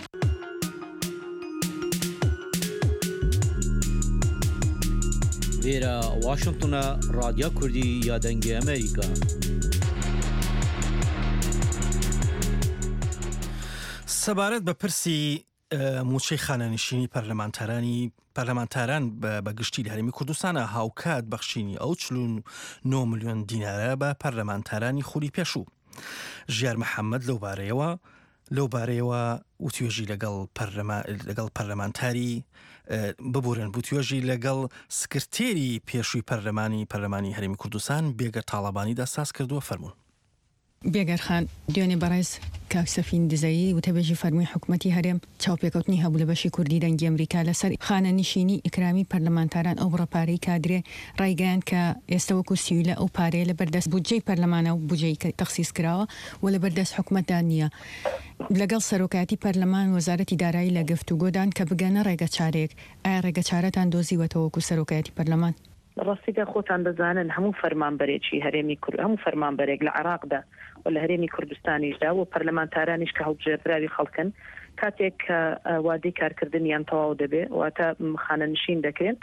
Vêra Washingtona Radya Kurdî ya dengê Amerîka. سەبارەت بە پرسی موچەی خانەنشینی پەرلەمانتارانی پەرلەمانتاران بە گشتی لە هەرێمی کوردستانە هاوکات بەخشینی ئەو چل و نۆ ملیۆن دینارە بە پەرلەمانتارانی خولی پێشوو. ژیار محەممەد لەو بارەیەوە لەو بارەیەوە وتوێژی لەگەڵ لەگەڵ پەرلەمانتاری ببورن بوتوێژی لەگەڵ سکرتێری پێشووی پەرلەمانی پەرلەمانی هەرێمی کوردستان بێگەر تاڵەبانیدا ساز کردووە فەرموون. بێگەرخان دوێنێ بەڕێز کاکسەفین دزایی وتەبێژی فەرمووی حکوومەتی هەرێم چاوپێکەوتنی هەبوو لە بەشی کوردی دەنگی ئەمریکا لەسەر خانە نشینی ئیکرامی پەرلەمانتاران ئەو بڕەپارەی کادرێ ڕایگەیان کە ئێستا وەکو سیویلە ئەو پارەیە لە بەردەست بودجەی پەرلەمانە و بودجەی کە تەخسیس کراوە و لە بەردەست حکوومەتدا نییە. لەگەڵ سەرۆکایەتی پەرلەمان وەزارەتی دارایی لە گفتوگۆدان کە بگەنە ڕێگە چارەیەک ئایا ڕێگە چارەتان دۆزیوەتەوە وەکو سەرۆکایەتی پەرلەمان؟ ڕاستیدا خۆتان دەزانن هەموو فەرمانبەرێکی هەرێمی کورد هەموو فەرمانبەرێک لە عێراقدا و لە هەرێمی کوردستانیشدا و پەرلەمانتارانیش کە هەڵبژێردراوی خەڵکن کاتێک کە وادەی کارکردنیان تەواو دەبێ واتە خانەنشین دەکرێن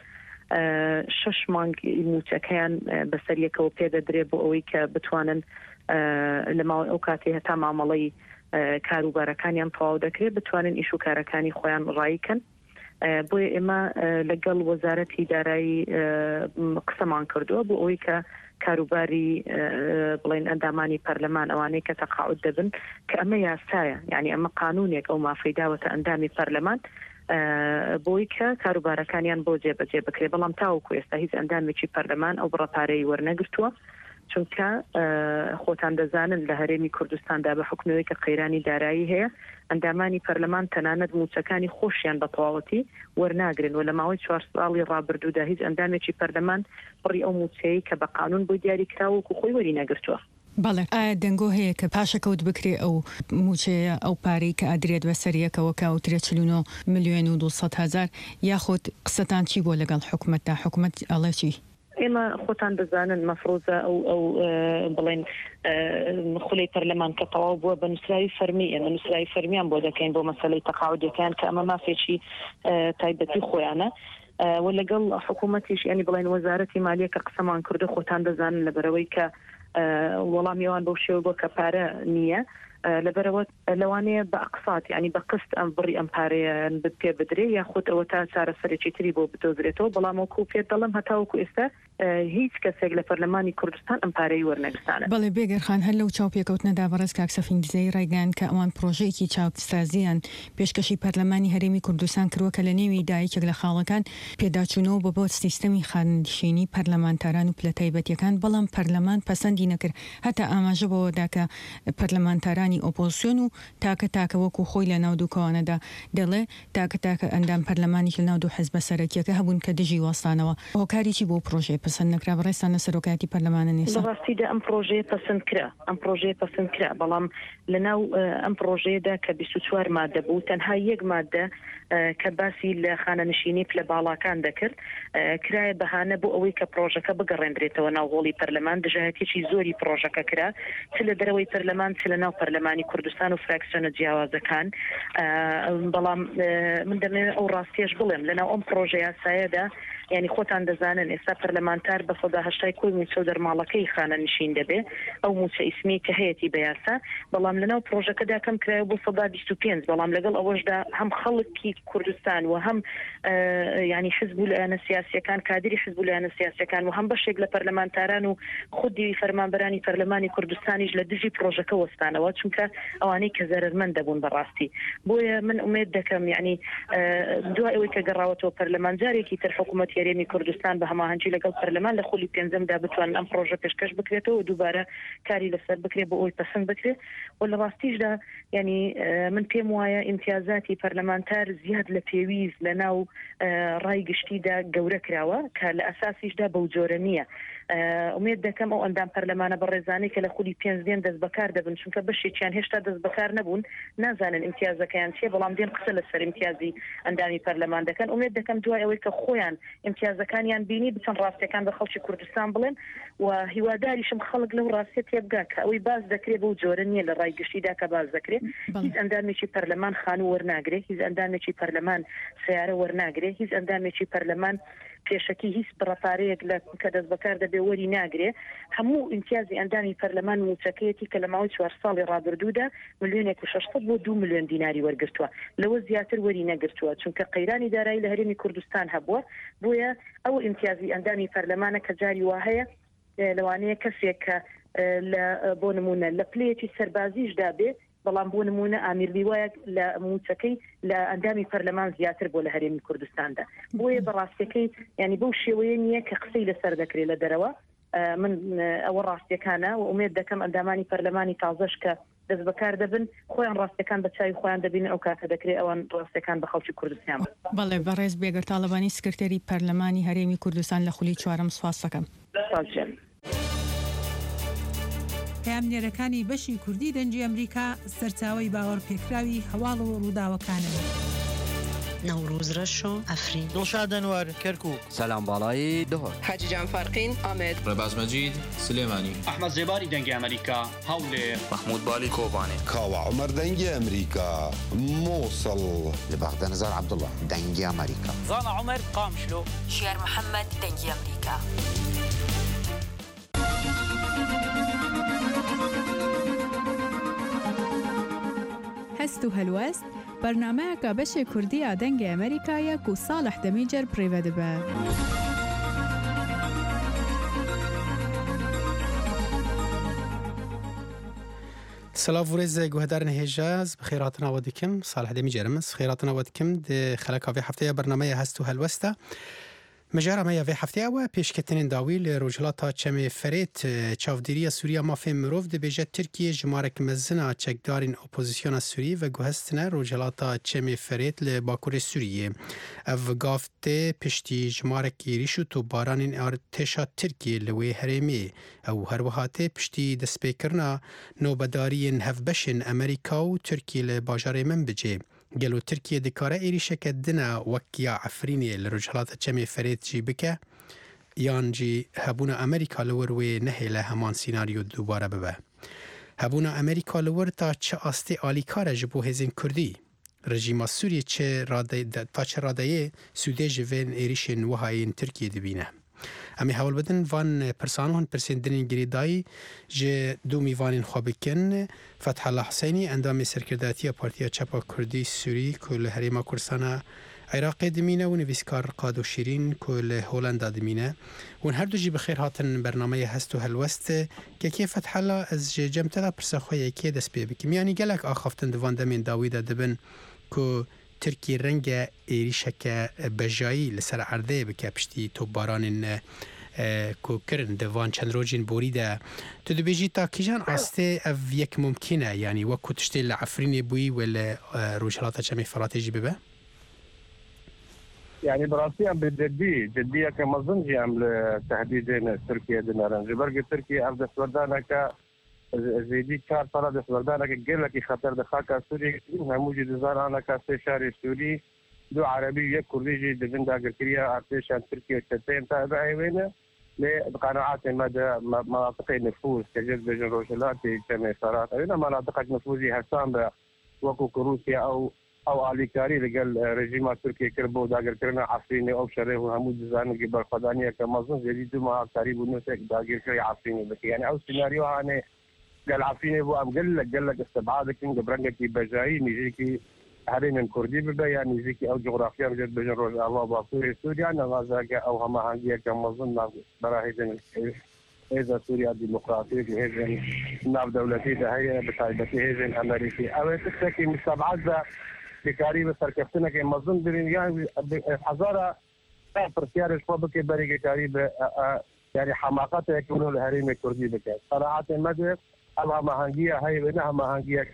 شەش مانگ موچەکەیان بەسەریەکەوە پێدەدرێ بۆ ئەوەی کە بتوانن لە ماوەی ئەو کاتێ هەتا مامەڵەی کاروبارەکانیان تەواو دەکرێت بتوانن ئیش و کارەکانی خۆیان ڕایکەن. بۆیە ئێمە لەگەڵ وەزارەتی دارایی قسەمان کردووە بۆ ئەوەی کە کاروباری بڵێن ئەندامانی پەرلەمان ئەوانەی کە تەقاعود دەبن کە ئەمە یاسایە یعنی ئەمە قانونێک ئەو مافەیداوەتە ئەندامی پەرلەمان بۆی کە کاروبارەکانیان بۆ جێبەجێ بکرێ بەڵام تاوەکو ئێستا هیچ ئەندامێکی پەرلەمان ئەو بڕەپارەی وەرنەگرتووە چونکە خۆتان دەزانن لە هەرێمی کوردستاندا بە حکمەوەی کە قەیرانی دارایی هەیە ئەندامانی پەرلەمان تەنانەت موچەکانی خۆشیان بە تەواوەتی وەرناگرن و لە ماوەی چوار ساڵی ڕابردوودا هیچ ئەندامێکی پەرلەمان بڕی ئەو موچەیە کە بە قانون بۆی دیاری کراوەکو خۆی وەری نەگرتووە. بەڵێ ئایا دەنگۆ هەیە کە پاشەکەوت بکرێ ئەو موچەیە ئەو پارەی کە ئەدرێت بە سەریەکەوە کاوترێ چل و نۆ ملیۆن و دووسەد هەزار یاخود قسەتان چی بۆ لەگەڵ حکوومەتدا حکوومەت ئەڵێ چی؟ ئێمە خۆتان دەزانن مەفرۆزە ئەو ئەو بڵێن خولی پەرلەمان کە تەواو بووە بە نووسراوی فەرمی ئێمە نووسراوی فەرمیان بۆ دەکەین بۆ مەسەلەی تەقاعودەکان کە ئەمە مافێکی تایبەتی خۆیانە و لەگەڵ حکوومەتیش ینی بڵێن وەزارەتی مالیە کە قسەمان کردو خۆتان دەزانن لەبەرەوەی کە وەڵامیەوان بەو شێوە بۆ کە پارە نییە لەبەرەوە لەوانەیە بە ئەقسات یعنی بە قست ئەم بڕی ئەم پارەیان پێ بدرێ یاخود ئەوە تا چارەسەرێکی تری بۆ بدۆزرێتەوە بەڵام وەکو پێ دەڵم هەتاوەکو ئێستا هیچ کەسێک لە پەرلەمانی کوردستان ئەم پارەی وەرنەگرستانە. بەڵێ بێگەرخان هەر لەو چاوپێکەوتنەدا بەڕێز کاک سەفین دزەی ڕایگەیاند کە ئەوان پرۆژەیەکی چاوسازیان پێشکەشی پەرلەمانی هەرێمی کوردستان کردووە کە لە نێوی دایکێک لە خاڵەکان پێداچوونەوە بە بۆ سیستەمی خانشینی پەرلەمانتاران و پلە تایبەتیەکان بەڵام پەرلەمان پەسەندی نەکرد هەتا ئاماژە بەوەدا کە پەرلەمانتارانی ئۆپۆزیسیۆن و تاکە تاکە وەکو خۆی لە ناو دووکەوانەدا دەڵێ تاکە تاکە ئەندام پەرلەمانیش لە ناو دوو حیزبە سەرەکیەکە هەبوون کە دژی وەستانەوە هۆکارێکی بۆ پرۆژێ پەسەند نەکرا بەڕێستانە سەرۆکاتی پەرلەمانە نێسا. بەڕاستیدا ئەم پرۆژەیە پەسەند کرا ئەم پرۆژەیە پەسەند کرا بەڵام لە ناو ئەم پرۆژەیەدا کە بیست و چوار مادە بوو تەنها یەک مادە کە باسی لە خانەنشینی پلە باڵاکان دەکرد کرایە بەهانە بۆ ئەوەی کە پرۆژەکە بگەڕێنرێتەوە ناو هۆڵی پەرلەمان دژایەتێکی زۆری پرۆژەکە کرا چ لە دەرەوەی پەرلەمان چ لە ناو پەرلەمانی کوردستان و فراکسیۆنە جیاوازەکان بەڵام من دەمەوێت ئەو ڕاستیش بڵێم لەناو ئەم پرۆژە یاسایەدا یعنی خۆتان دەزانن ئێستا پەرلەمانتار بە سەدا هەشتای کۆی موچە و دەرماڵەکەی خانەنشین دەبێ ئەو موچە ئیسمی کە هەیەی بە یاسا بەڵام لەناو پرۆژەکەدا کەم کرایە بۆ سەدا بیست و پێنج بەڵام لەگەڵ ئەوەشدا هەم خەڵکی کوردستان و هەم ینی حزب و لایەنە سیاسیەکان کادری حزب و لایەنە سیاسیەکان و هەم بەشێک لە پەرلەمانتاران و خودی فەرمانبەرانی پەرلەمانی کوردستانیش لە دژی پرۆژەکە وەستانەوە چونکە ئەوانەی کە زەرمەند دەبوون بەڕاستی بۆیە من ئومێد دەکەم یعنی دوای ئەوەی کە گەڕاوەتەوە پەرلەمان جارێکی تر حکوومەتی هەرێمی کوردستان بە هەماهەنگی لەگەڵ پەرلەمان لە خۆلی پێنجەمدا بتوان ئەم پرۆژە پێشکەش بکرێتەوە و دووبارە کاری لەسەر بکرێت بۆ ئەوی پەسەند بکرێت و لە ڕاستیشدا ینی من پێم وایە ئیمتیازاتی پەرلەمانتار زیاد لە پێویست لە ناو ڕای گشتیدا گەورە کراوە کە لە ئەساسیشدا بەو جۆرە نییە. ئومێد دەکەم ئەو ئەندام پەرلەمانە بە ڕێزانەی کە لە خولی پێنج دێن دەست بەکار دەبن چونکە بەشێکیان هێشتا دەست بەکار نەبوون نازانن ئیمتیازەکەیان چیە بەڵام دێن قسە لەسەر ئیمتیازی ئەندامی پەرلەمان دەکەن ئومێد دەکەم دوای ئەوەی کە خۆیان ئیمتیازەکانیان بینی بچەند ڕاستیەکان بە خەڵکی کوردستان بڵێن و هیواداریشم خەڵک لەو ڕاستیە تێبگا کە ئەوەی باز دەکرێت بەو جۆرە نییە لە ڕای گشتیدا کە باز دەکرێت هیچ ئەندامێکی پەرلەمان خانوو وەرناگرێت هیچ ئەندامێکی پەرلەمان سیارە وەرناگرێت هیچ ئەندامێکی پەرلەمان پێشەکی هیچ بڕەپارەیەک لە کە دەست بەکار دەبێ وەری ناگرێ هەموو ئیمتیازی ئەندامی پەرلەمان موچەکەیەتی کە لە ماوەی چوار ساڵی ڕابردوودا ملیۆنێک و شەشسەد بۆ دوو ملیۆن دیناری وەرگرتووە لەوە زیاتر وەری نەگرتووە چونکە قەیرانی دارایی لە هەرێمی کوردستان هەبووە بۆیە ئەو ئیمتیازی ئەندامی پەرلەمانە کە جاری وا هەیە لەوانەیە کەسێک کە بۆ نمونە لە پلەیەکی سەربازیشدا بێ بەڵام بۆ نمونە ئامیرلیوایەک لە موچەکەی لە ئەندامی پەرلەمان زیاتر بۆ لە هەرێمی کوردستاندا بۆیە بەڕاستیەکەی ینی بەو شێوەیە نییە کە قسەی لەسەر دەکرێت لە دەرەوە من ئەوە ڕاستیەکانە و ئومێد دەکەم ئەندامانی پەرلەمانی تازەش کە دەست بەکار دەبن خۆیان ڕاستیەکان بە چاوی خۆیان دەبین ئەو کاتە دەکرێت ئەوان ڕاستیەکان بە خەڵکی کوردستان. بەڵێ بەڕێز بێگەر تاڵەبانی سکرتێری پەرلەمانی هەرێمی کوردستان لە خولی چوارەم سواس دەکەم. پامنێرەکانی بەشی کوردی دەنجی ئەمریکا سەرچاوی باوەڕ پێکراوی هەواڵ و ڕووداوەکانن. نوروز رشو افرین دڵشاد ئەنوار کەرکووک سەلام باڵایی دهۆر حاجی جان فارقین ئامێد ڕێباز مەجید سلێمانی ئەحمەد زێباری دەنگی ئەمریکا هەولێر محمود بالی کۆبانێ کاوە عومەر دەنگی ئەمریکا مووسڵ لە بەغدە نەزار عەبدوڵڵا دەنگی ئەمریکا زانا عومەر قامشلۆ شێر محەممەد دەنگی ئەمریکا. هەست و هەلوەست بەرنامەیەکە بەشێ کوردی ئادەنگی ئەمریکایە و ساڵح دەمیجەر پڕێوە دەبە. سلااف ورێز گوهدارن هێژاز بخێراتنەوە دکم ساڵح دەمیجەرمز خێراتنەوە دکم خەلەکاوێ هەفتەیە بەرنامەیە هەست و هەلوەستە مجارەمەیە vê هەفتەیەوە پێشکەتنین داوی لە ڕۆژهەڵاتا چەمێ فەرێت چاودێریە سووریا مافێ مرۆڤ دەبێژە تورکیە ژمارەك مەزنە چەکدارین ئۆپۆزیسیۆنە سووری و گوهستنە ڕۆژهەڵاتا چەمێ فەرێت لە باکوورێ سووریە ئەڤ گافتێ پشتی ژمارەکی ریش و تۆبارانین ئارتێشا تورکیە لەوێ هەرێمێ ئەو هەروەهاتێ پشتی دەستپێکردنا نۆبەداریین هەڤبەشن ئەمریکا و تورکی لە باژارێ من بجێ گەلو تورکیە دکارە ئێریشەکە دنە وەکیا ئەفرینێ لە ڕۆژهەڵاتە چەمێ فەرێت جی بکە یانجی هەبوونە ئەمریکا لەوەر وێ نەهێ لە هەمان سیناریۆ دووبارە ببە هەبوونە ئەمریکا لەوەر تا چه ئاستی ئالیکارە ji بۆ هێزین کوردی ڕژیمە سووریە چه تا چه ڕادەیە سوودێ ji vên êrişên wihayên Tirkiye dibîne امی هول بدن وان پرسانون پرسندرین گریدای ج دو میوانین خوابکن فتح الله حسینی اندام سرکرداتی پارتیا چپا کردی سوری کل هریما کردستان عراق دمینه و نویسکار قادو شیرین کل هولندا دمینه و هر دو جی بخیر هاتن برنامه هست و هلوست که کی فتح الله از جمتلا پرسخوی کی دست پی بکیم یعنی گلک آخافتن دوان دمین داویده دبن که ترکی رنگ ایریشک بجایی لسر عرضه بکه پشتی تو باران کو کرن دوان چند روزین بوریده تو دو بیجی تا کیجان آسته او یک ممکنه یعنی وکو تشتی لعفرینی بوی ولی روشلاتا چمی فراتیجی ببه؟ يعني براسيا بالجدية جدية كمظن جي عمل تهديدين تركيا دينارن جبرق تركيا أبدا سوردانك زيدي كار فرد سوردانك قال لك خطر دخاك سوري موجود زار أنا كاستي شاري سوري دو عربي يك كردي دفن داقر كريا أرتيشان تركيا تتين تابع وين لقناعات مدى مناطق نفوذ كجذب بين روشلاتي كميسارات أيضا مناطق نفوذي هسام وكو روسيا أو او آلیکاری لگل رژیم ترکیه کربو داگر کرنا عفرینی او شره و همون جزان که برخدانیه که مزون زیادی دو ماه قریب و نوسک داگر کری عفرینی بکی یعنی او سیناریو هانه قال عفرینی بو ام قل لك قال لك استبعادك ان قبرنگا کی بجایی نیجی کی هرین کردی ببا یا نیجی کی او جغرافیا مجد بجن روز الله باقوی سوریا نغازا او هما هنگیه که مزون براهیدن إذا سوريا ديمقراطية هذا ناف دولتي ده هي بتاعتي هذا أمريكي أو تحكي مستبعدة بكاري بسركفتنا كي مظن برينيان حزارة فرسيار الشباب كي بريء كاري يعني حماقات يكونوا الهريم الكردي بكات صراحة مدى أبها مهنجية هاي بينها مهنجية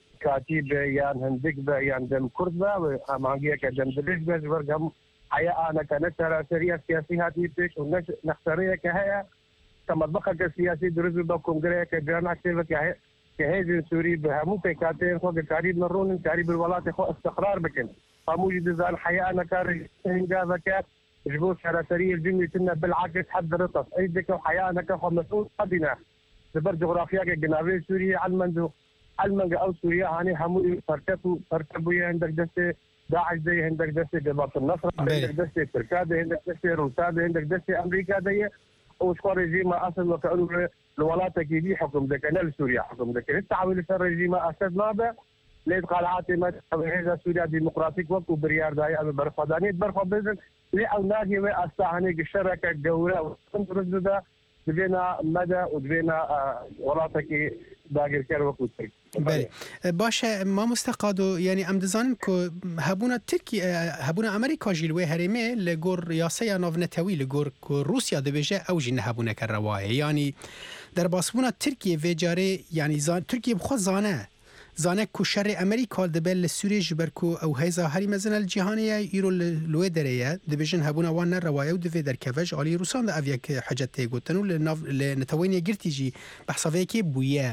كاتب يعني هندق يعني دم كرد مهنجية كدم دلش بس برجم حياة أنا كنشر سرية سياسية تيبش ونختارية كهيا كمطبخة كسياسي درزو بكونغريا كجانا كتير كهيا كهيزن سوري بهمو كاتين خو قريب مرون قريب الولايات خو استقرار بكن فموجود زال حياة أنا كار هنجا ذكاء جبوش على سرير الجنة كنا بالعكس حد رطف أي ذكاء حياة أنا كخو مسؤول قدنا زبر جغرافيا كجنابي سوريا علمندو علمنج أو سوريا هاني همو فركبوا فركبوا عندك دستة داعش زي عندك دستة جبهة النصر عندك دستة تركيا عندك دستة روسيا عندك دستة أمريكا دي وشكون رجيم أصل وكأنه الولايات كيدي حكم ذاك أنا سوريا حكم ذاك التعويل في الرجيم أسد ماذا ليت قلعات ما هذا سوريا ديمقراطيك وقت بريار داي أبي برفضانية برفض لأولادي وأستعنيك الشركة الجولة ونرد دبينا مدى ودبينا ولايتك داقر كر وقت بله باشه ما مستقادو يعني ام دزانم که هبونا ترکی هبونا امریکا جلوه هرمه لگور یاسه ناو نتوی لگور که روسیا دبیجه او جنه هبونا کر روایه يعني در باسبونا ترکیه و جاره يعني زان ترکیه بخوا زانه زانه که شر امریکا دبل سوریه جبرکو او هیزا هری مزن الجهانیه ایرو لوه دریه دبیجن هبونا وان روایه و دوی در کفج آلی روسان ده او یک حجت تیگوتنو لنتوینی گرتی جی بحثاوه که بویه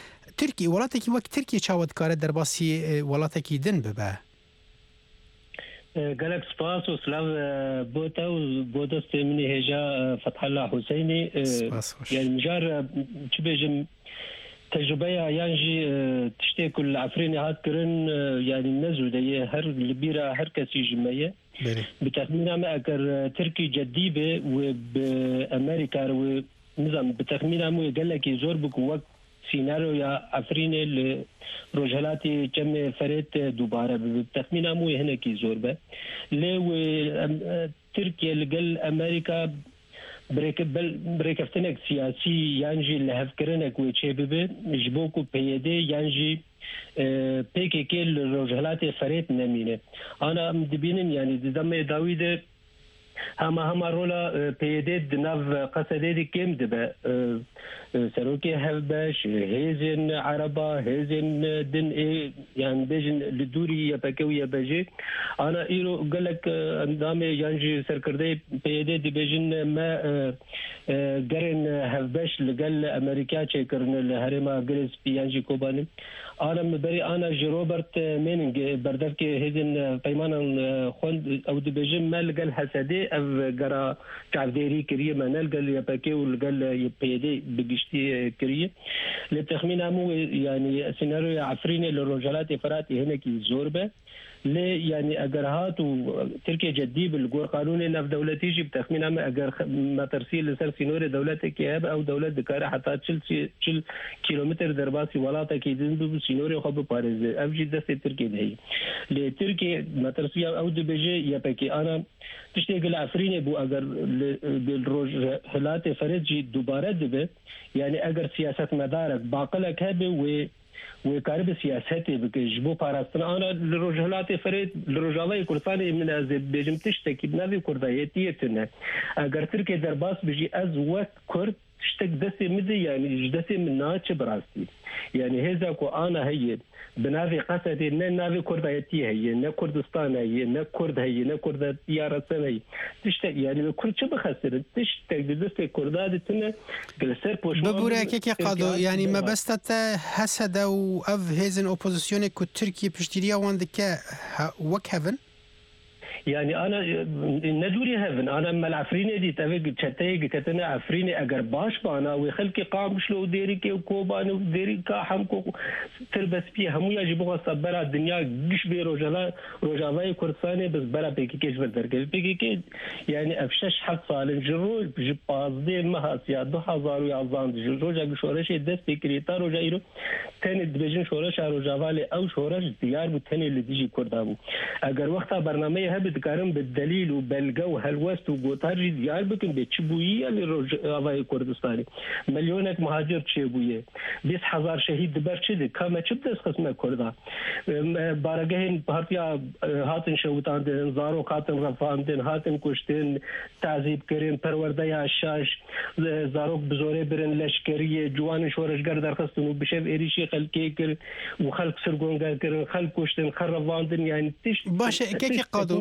تركي ولاتك وقت تركي شاود كاره درباسي ولاتك دن ببا قالك سباس وسلاف بوتا وبوتا استمني هجا فتح الله حسيني يعني مجار تبيجم تجربة يانجي تشتي كل عفريني هات كرن يعني نزو دي هر لبيرة هر كسي جمعية بتخمينها ما أكر تركي جديبة وبأمريكا ونظام بتخمينها مو يقلك يزور بك وقت سيناريو يا عفريني الرجالاتي كم فريت دوباره بالتخمين مو هنا كي زوربه لو تركيا لقل امريكا بريك بل بريكفتنك سياسي يانجي اللي هفكرنك وتشبب جبوكو بيدي يانجي بي كي الرجالاتي فريت نمينه انا مدبينن يعني دم داوود هما هما رولا بيدد ناف قصدي كم دبا سروكي هباش هيزن عربة هيزن دن ايه يعني بيجن لدوري يبكوي يبجي انا ايرو قالك اندامي يانجي سركردي بيدد بيجن ما قرن هباش لقال امريكا تشكرن الهرما جريس بيانجي كوباني انا مبري انا جي روبرت مينينج بردفك هيزن بيمان خوند او دبيجن ما لقال حسدي اف قرا كعديري كريه ما نلقى يبكي ولقال يبيدي بقشتي كريه لتخمين امو يعني سيناريو عفريني للرجالات فراتي هنا كي زوربه ليه يعني اگر هات تركيا جدي بالجور قانون نف دولتي جي بتخمين ما اگر ما ترسيل لسر سينور دولتك ياب او دولت دكاره حتى تشل تشل كيلومتر درباسي ولاتك يدن بسينور خب باريس افجي دست تركيا دهي لتركيا ما ترسيل او دبجي يا بكي انا تشتغل عفريني بو اگر بالروج هلات فرجي دوباره دبه يعني اگر سياسه مدارك باقلك هبه و وكارب سياساتي بكجبو باراستن انا لروجهلاتي فريد لروجاوي كردستاني من از بيجم تشتكي بنافي كردايتي تنه اگر تركيا درباس بيجي از وقت كرد تشتك دسي مدي يعني دسي من ناتش براستي يعني هذا كو انا هي بنافي قصدي ان نافي كردايتي هي ان كردستان هي ان كرد هي ان كرد ديار سنه تشتك يعني كل شيء بخسر تشتك دسي كرداد تنه جلسر بوش ببورا كيكي قادو يعني ما بستت حسد او اف هيزن اوبوزيسيون كو تركيا بشتريا وندك وك هيفن يعني انا ندوري هيفن انا اما العفريني دي تافق تشتاي كتنا عفريني اگر باش بانا وخلقي قام شلو ديري كي وكوبان وديري كاحم كو تلبس فيه هم يجيبوا صبر الدنيا قش بي روجلا روجاوي كردستاني بس بلا بيكي كيش بدرجل بيكي يعني افشش حق صالح جرو بجيب قاصدي مهاسيا دو هزار ويازان روجا شورش دس بكريتا روجا يرو تاني دبجن شورش روجاوالي او شورش ديار بتاني اللي تيجي كردابو اگر وقتها برنامج هبت كارم بالدليل وبالجو هالوست وقطار ديار بكن بتشبويه لروجاوي كردستاني مليونك مهاجر تشبويه بيس هزار شهيد برشد كما تشبدس قسمه كردا بارجهن بارتيا هاتن شوتان دين زارو قاتن رفان دين هاتن كشتن تعذيب كرين پروردايا الشاش زاروك بزوره برن لشكريه جوان شورش گردر خستنو بشف اريشي خلقي كر وخلق سرگون كر خلق كشتن خرفان دين يعني تش باشه كيكي قادو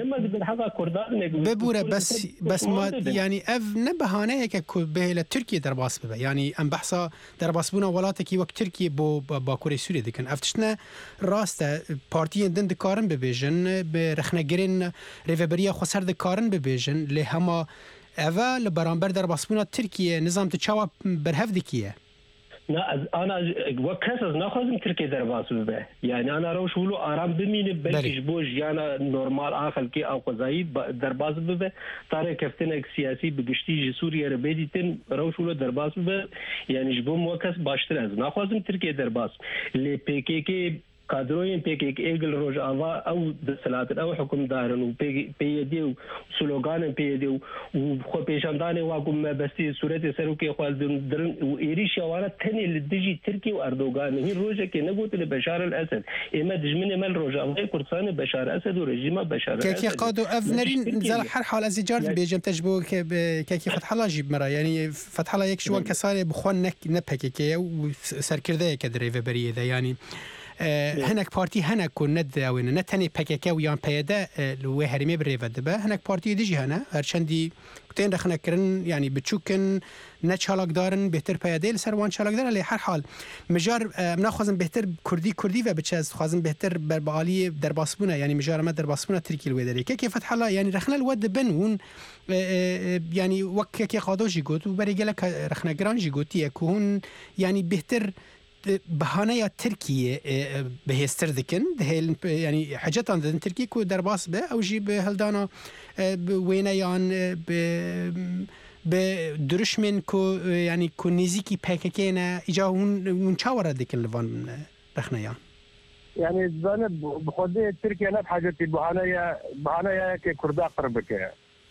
ببوره بس بس ما يعني اف نبهانه هيك به لتركيا درباس ببه يعني ام بحثا درباس بونا ولاتكي وقت تركيا بو باكوري سوريا دكن افتشنا راسته بارتيين دند كارن ببيجن برخنا جرين ريفبريا خسر دكارن ببيجن لهما اوا لبرامبر درباس بونا تركيا نظام تشاوا برهف دكيه نا انا وكاسز ناخذ تركيا درباس ببه يعني انا روش ولو ارام بمين بلكش بوج يعني نورمال اخل كي او قزاي درباس ببه طارق كفتنك سياسي بقشتي سوريا ربيدتن روش ولو درباس ببه يعني جبو موكس باشتر از ناخذ تركيا درباس اللي بي كي كي كادروين بيك إيجل روج أوا أو دسلات أو حكم دارن وبي بيديو سلوغان بيديو وخو بيشانداني واقوم بستي سورة سروكي خوال درن وإيريش وانا تاني اللي تجي تركي وأردوغان هي روجة كي نقول لبشار الأسد إما دجمن مال روج أوا كردستان بشار أسد ورجيم بشار الأسد كي قادو أفنرين زال حر حال أزيجار بيجم تجبو كي فتح الله جيب مرة يعني فتح الله يكشوان كسالي بخوان نك نبهك كي وسركرده كدري فبريه ذا يعني هناك بارتي هناك كون ند وين نتني بكيكا ويان بيدا لو هرمي بريفا دبا هناك بارتي ديجي هنا هرشندي كتين رخنا كرن يعني بتشوكن نتشالك دارن بهتر بيدا لسروان شالك دار اللي هر حال مجار مناخذن بهتر كردي كردي وبتشاز خازن بهتر بربالي درباسبونا يعني مجار ما درباسبونا تركي الودري كيف فتح الله يعني رخنا الود بنون يعني وك كي قادوجي قوت وبريجلك رخنا جرانجي قوت يكون يعني بهتر بهانه تركيا بهستر ذكن يعني حاجات عند تركيا كو درباس به او جي بهلدانا وينيان ب بدرشمن كو يعني كو نزيكي باكينا اجاون ونشاور ذكن لفان رخنيان يعني زانب بخدي تركيا نفس حاجتي بهانه بهانه كرداء قربك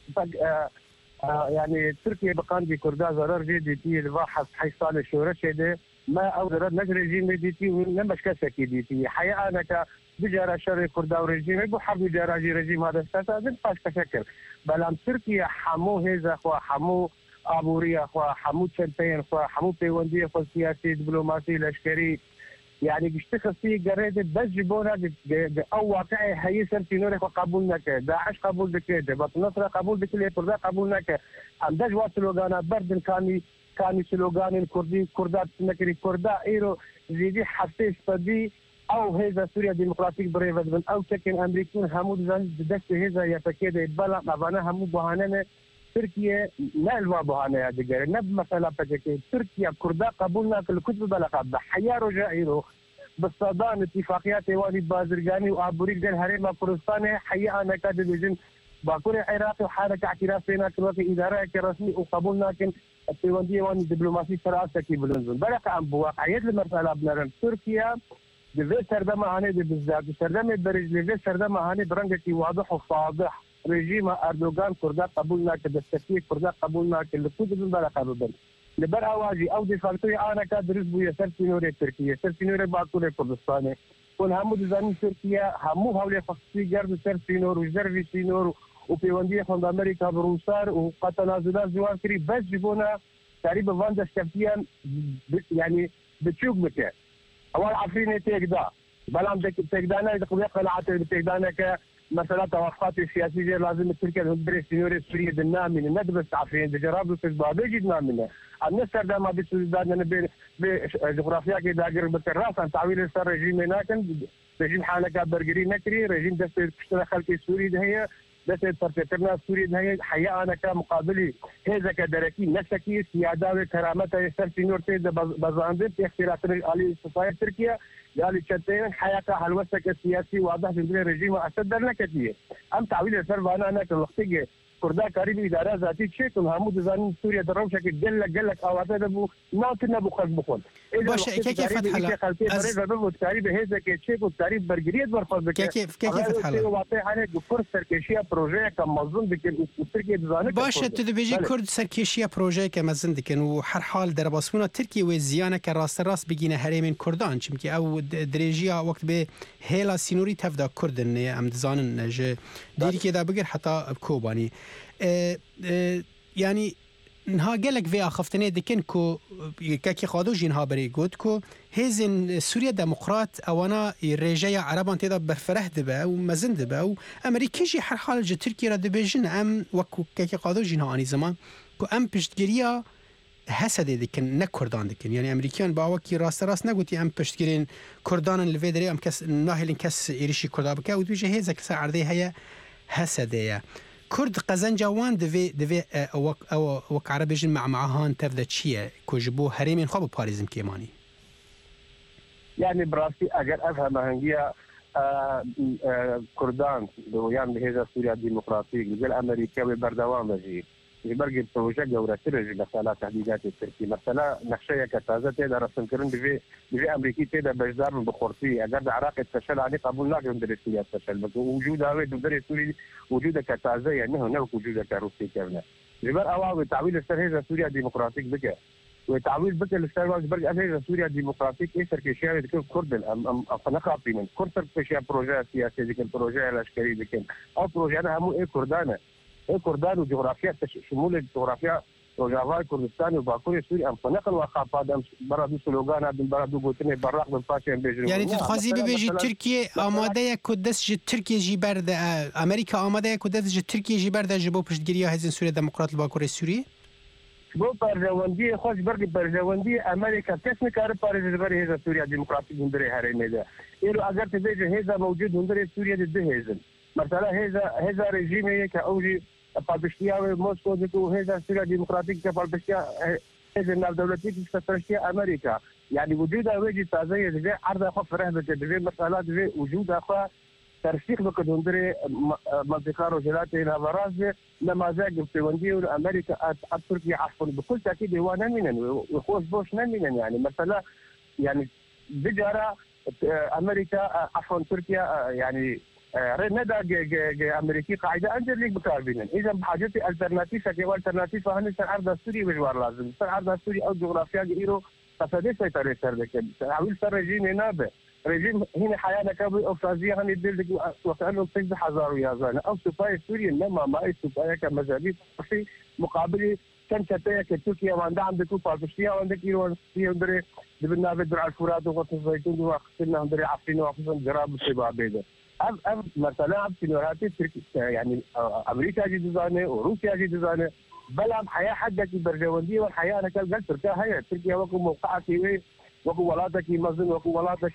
يعني تركيا بقاندي كرداء ضرر جدي تي الواحد حي صار شورش ده ما أقدر نجري رجيم ديتي ونمش كسكي ديتي حقيقة أنا بجارة شر كرداء ورجيم يبغى حرب جارة رجيم هذا ساسا زين باش كشكل بلام تركيا حمو هذا خو حمو أبوريا خو حمو تشامبيون خو حمو بيوندي خو سياسي دبلوماسي لشكري يعني بيشتغل فيه جريدة بس جبونا أو واقعي هي سنتينوري قبولنا كده داعش قبول بكده بطنصر قبول بكده كرداء قبولنا كده عندش واسلوغانا بردن كاني كاني سلوغان الكردي كردات نكري كردا ايرو زيدي حسيس بدي او هذا سوريا ديمقراطيك بريفد من او تكن امريكان حمود زان دست هذا يتكيد بلا مبانا همو بهانه تركيا لا الوا بهانه دغير نب مثلا بكي تركيا كردا قبولنا كل كتب بلقب حيا رجا ايرو بالصدان اتفاقيات وادي بازرگاني وعبوريك دل هرم كردستان حقيقة أنا كاد بيجن باكوري عراقي وحركة اعتراف بينا كلوكي إدارة كرسمي وقبولنا كن التيواندية واني دبلوماسي سراسة كي بلنزل بلق عن بواقعية المرسالة بنرم تركيا دفي سردما هاني دي بالذات سردما برج دفي سردما هاني برنجتي واضح وصادح رجيم أردوغان كردا قبولنا كدستكي كردا قبولنا كل كود بلق عن لبر اواجي او دي فالتوي انا كادرس بو يسر سينوري تركيا سر سينوري باكوري كردستان كون همو دزاني تركيا همو حول فقسي جرد سر سينور وجرفي سينور وبيونديه فند امريكا بروسار وقتنازلات زوار كري بس جبونا تقريبا فاندا شكتيان يعني بتشوك بك اول عفريني تيكدا بلام تيكدانا اذا قبل قلعات تيكدانا ك مثلا توافقات سياسيه لازم تركيا تدرس سينوري سوريا دنا من ندبس عفرين جراب في الباب جدنا منه النصر ده ما بيسودان بجغرافيا كده داير بالراس عن تعويل السر رجيم هناك رجيم حالك برجري نكري رجيم دست تشتغل خلق سوري ده هي دست ترتنا سوري ده هي حقيقه انا كمقابلي هذا كدركي نسكي سياده وكرامته يسر سينور تيد بزاندب اختيارات علي صفايه تركيا قال تشتين حياته حلوتك السياسي واضح في الرجيم اصدرنا كثير ام تعويل السر انا انا كوقتي كردا قريب اداره ذاتي تشيكون همو دزان سوريا دروم شكل جل جلك او هذا ابو ما كنا بخز بخون باش كيف فتح لا از تقريبا هذا كيتشيك وتقريبا برجريد برفض كيف كيف فتح لا واقع عليه فرصه سركشيه بروجي كمظن بك تركيا دزان باش تدبيجي كرد سركشيه بروجي كمظن دكن وحر حال درباسمونا تركيا وزيانه كراس راس بگینه هرمین کردان چمکی او دريجيا وقت به هيلا سينوري تفدا كردن ام دزانن ج ديري كده بقر حتى بكوباني اه اه يعني نها قالك في اخفتني دكن كو كاكي خادو جينها بري قلت كو هزن سوريا ديمقراط اوانا رجايا عربان تيدا برفره دبا ومزن دبا وامريكي جي حر حال ج تركيا را دبيجن ام وكو كاكي خادو جينها اني زمان كو ام پشتگیریا حسد دکن نه کردان دکن یعنی امریکیان با وکی راست راست نگوتی ام پشتگیرین کردان الویدری ام کس ناهلین کس ایریشی کردا بکه و دوجه هیزا کس عرضه هیا حسده كرد قزن جوان دفي دفي او او وك عربي جن مع معهان تفدا تشيه كوجبو هريمين خو باريزم كيماني يعني براسي اگر افهم هنجيا كردان دويان بهذا سوريا الديمقراطيه قبل امريكا ببردوان بجي برجع بروجه جورا ترجي مثلا تحديدات التركي مثلا نقشه كتازه تقدر رسم كرن بفي بفي امريكي تقدر بجدار من بخورتي اگر العراق تفشل عليه قبول لا يقدر يصير تفشل بس وجود هذا يقدر سوري وجوده كتازه يعني هناك وجوده كروسي كمان جبر اواو تعويل السر هذا سوريا ديمقراطيك بك وتعويل بك السر برجع هذا سوريا ديمقراطيك ايه تركيا ديك كرد ام ام فنقابين كرد تركيا بروجه سياسي ديك البروجه العسكري ديك او بروجه انا هم ايه كردانه ايه كردان وجغرافيا شمول الجغرافيا وجافا كردستان وباكوري سوري ام فنقل وخاف هذا برادو سلوغان هذا برادو قوتني براق بالفاشين بيجري يعني تتخذي بيجي تركيا آماده كدس ج تركيا جي برد امريكا آماده كدس ج تركيا جي برد جبو پشتگیری هزین سوريا دموکرات الباكوري سوري بو پرجواندی خوش برگ پرجواندی امریکا کس کار پاريز بر هذا سوريا ديمقراطي هندري هرمي ده يلو اگر تبيجي هذا موجود هندري سوريا ده هزن مثلا هذا هذا رژیم یک اوجی پالپشتیا و موسکو دکو هذا سوريا ديمقراطيك كپالپشتیا هذا النظام دولتي كپالپشتیا امريكا يعني وجود اوجي تازه ده عرض خف رهبه ده مثلا ده وجود اخا ترسيخ بكد هندري منطقه رجلات الى براز لما زاج في وندي امريكا تركيا عفوا بكل تاكيد هو نمنا وخوش بوش نمنا يعني مثلا يعني بجاره امريكا عفوا تركيا يعني ندى امريكي قاعده انجل ليك بكاربين اذا بحاجتي الترناتيف كي الترناتيف هني عرض السوري بجوار لازم عرض السوري او جغرافيا غيره تصديق سيطره سر تعويل سر رجيم نابه رجيم هنا حيانا كابو اوفازيه هني ديل وكانه تجد حزار يا زانه او سوباي سوري انما ما سوباي كمزابيط في مقابل كان تتايا كتركيا وعند عندكم بالبشتيه وعندك ايران في عندري دبنا بدر الفرات وقت الزيتون وخصنا عندري عفين وخصنا جراب الشباب بيده اب اب مثلا في نوراتي تركيا يعني امريكا جي دزانه وروسيا جي دزانه بلام حياه حدك برجوانديه والحياه انا قال تركيا هي تركيا وكو موقعتي وكو ولاتك مزن وكو ولاتك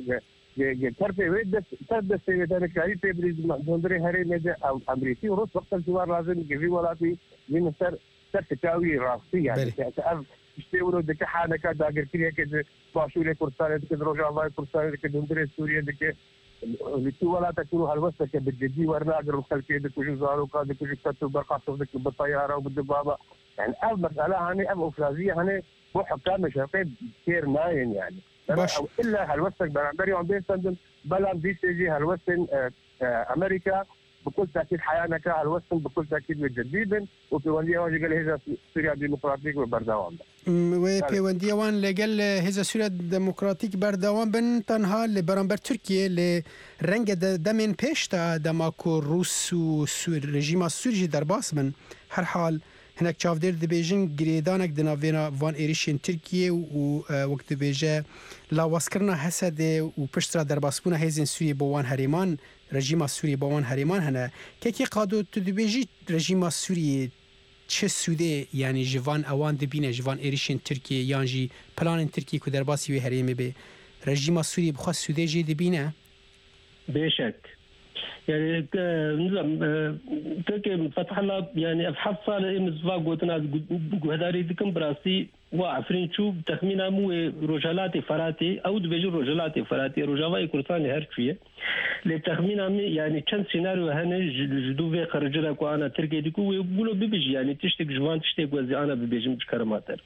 كرفي ويد تدس سيدنا كاري تبريز دندري هري نجا امريكي وروس وقت الجوار لازم يجي ولاتي من سر سر تكاوي راسي يعني تشتي ولو دك حانا كا داغر كريه كده باشوري كردستان كده روجافا كردستان كده هندري سوريا دك لتو ولا تكونوا هالوسط بالجدي ورنا اجر الخلفيه دك وجو زارو كا دك وجو كتو برقص دك بالطياره وبالدبابه يعني اول مساله هني ام افرازيه هني بو حكام شرقي كثير ناين يعني الا هالوسط برامبري عم بيستخدم بلا دي تيجي هالوسط امريكا بكل تاكيد حيانا كهالوسط بكل تاكيد متجددا وفي ونديه واجي قال هذا سوريا ديمقراطيك بردوام وبيونديه وان لقال هذا سوريا ديمقراطيك بردوام بن تنها لبرامبر تركيا لرنگ دمن بيشتا دماكو روس و رژیم سوری در باس من هر حال هناك چاودر دبیجن گریدانک دناوینا وان ایریشن ترکیه و وقت بیجه لا واسکرنا حسد و پشترا در باسبونا هزین سوری بوان هریمان رژیم سوری بوان هریمان هنه که کی قادو تو دبیجی رژیم سوری چه سوده یعنی جوان اوان دبینه جوان ایریشن ترکیه یانجی پلان ترکیه که در باسی و هریمه به رژیم سوری بخوا سوده جی دبینه بشك يعني نظام تركي فتح الله يعني افحص صار مزفاق وتناز هداري دكم براسي وعفرين شو تخمينه مو رجالات فراتي او دبيج رجالات فراتي رجاوي كردستان هرشيه لتخمينه يعني كان سيناريو هنا جدو في خرجنا كو انا تركي ديكو يقولوا بيجي يعني تشتك جوان تشتك وزي انا ببيجم كرماتر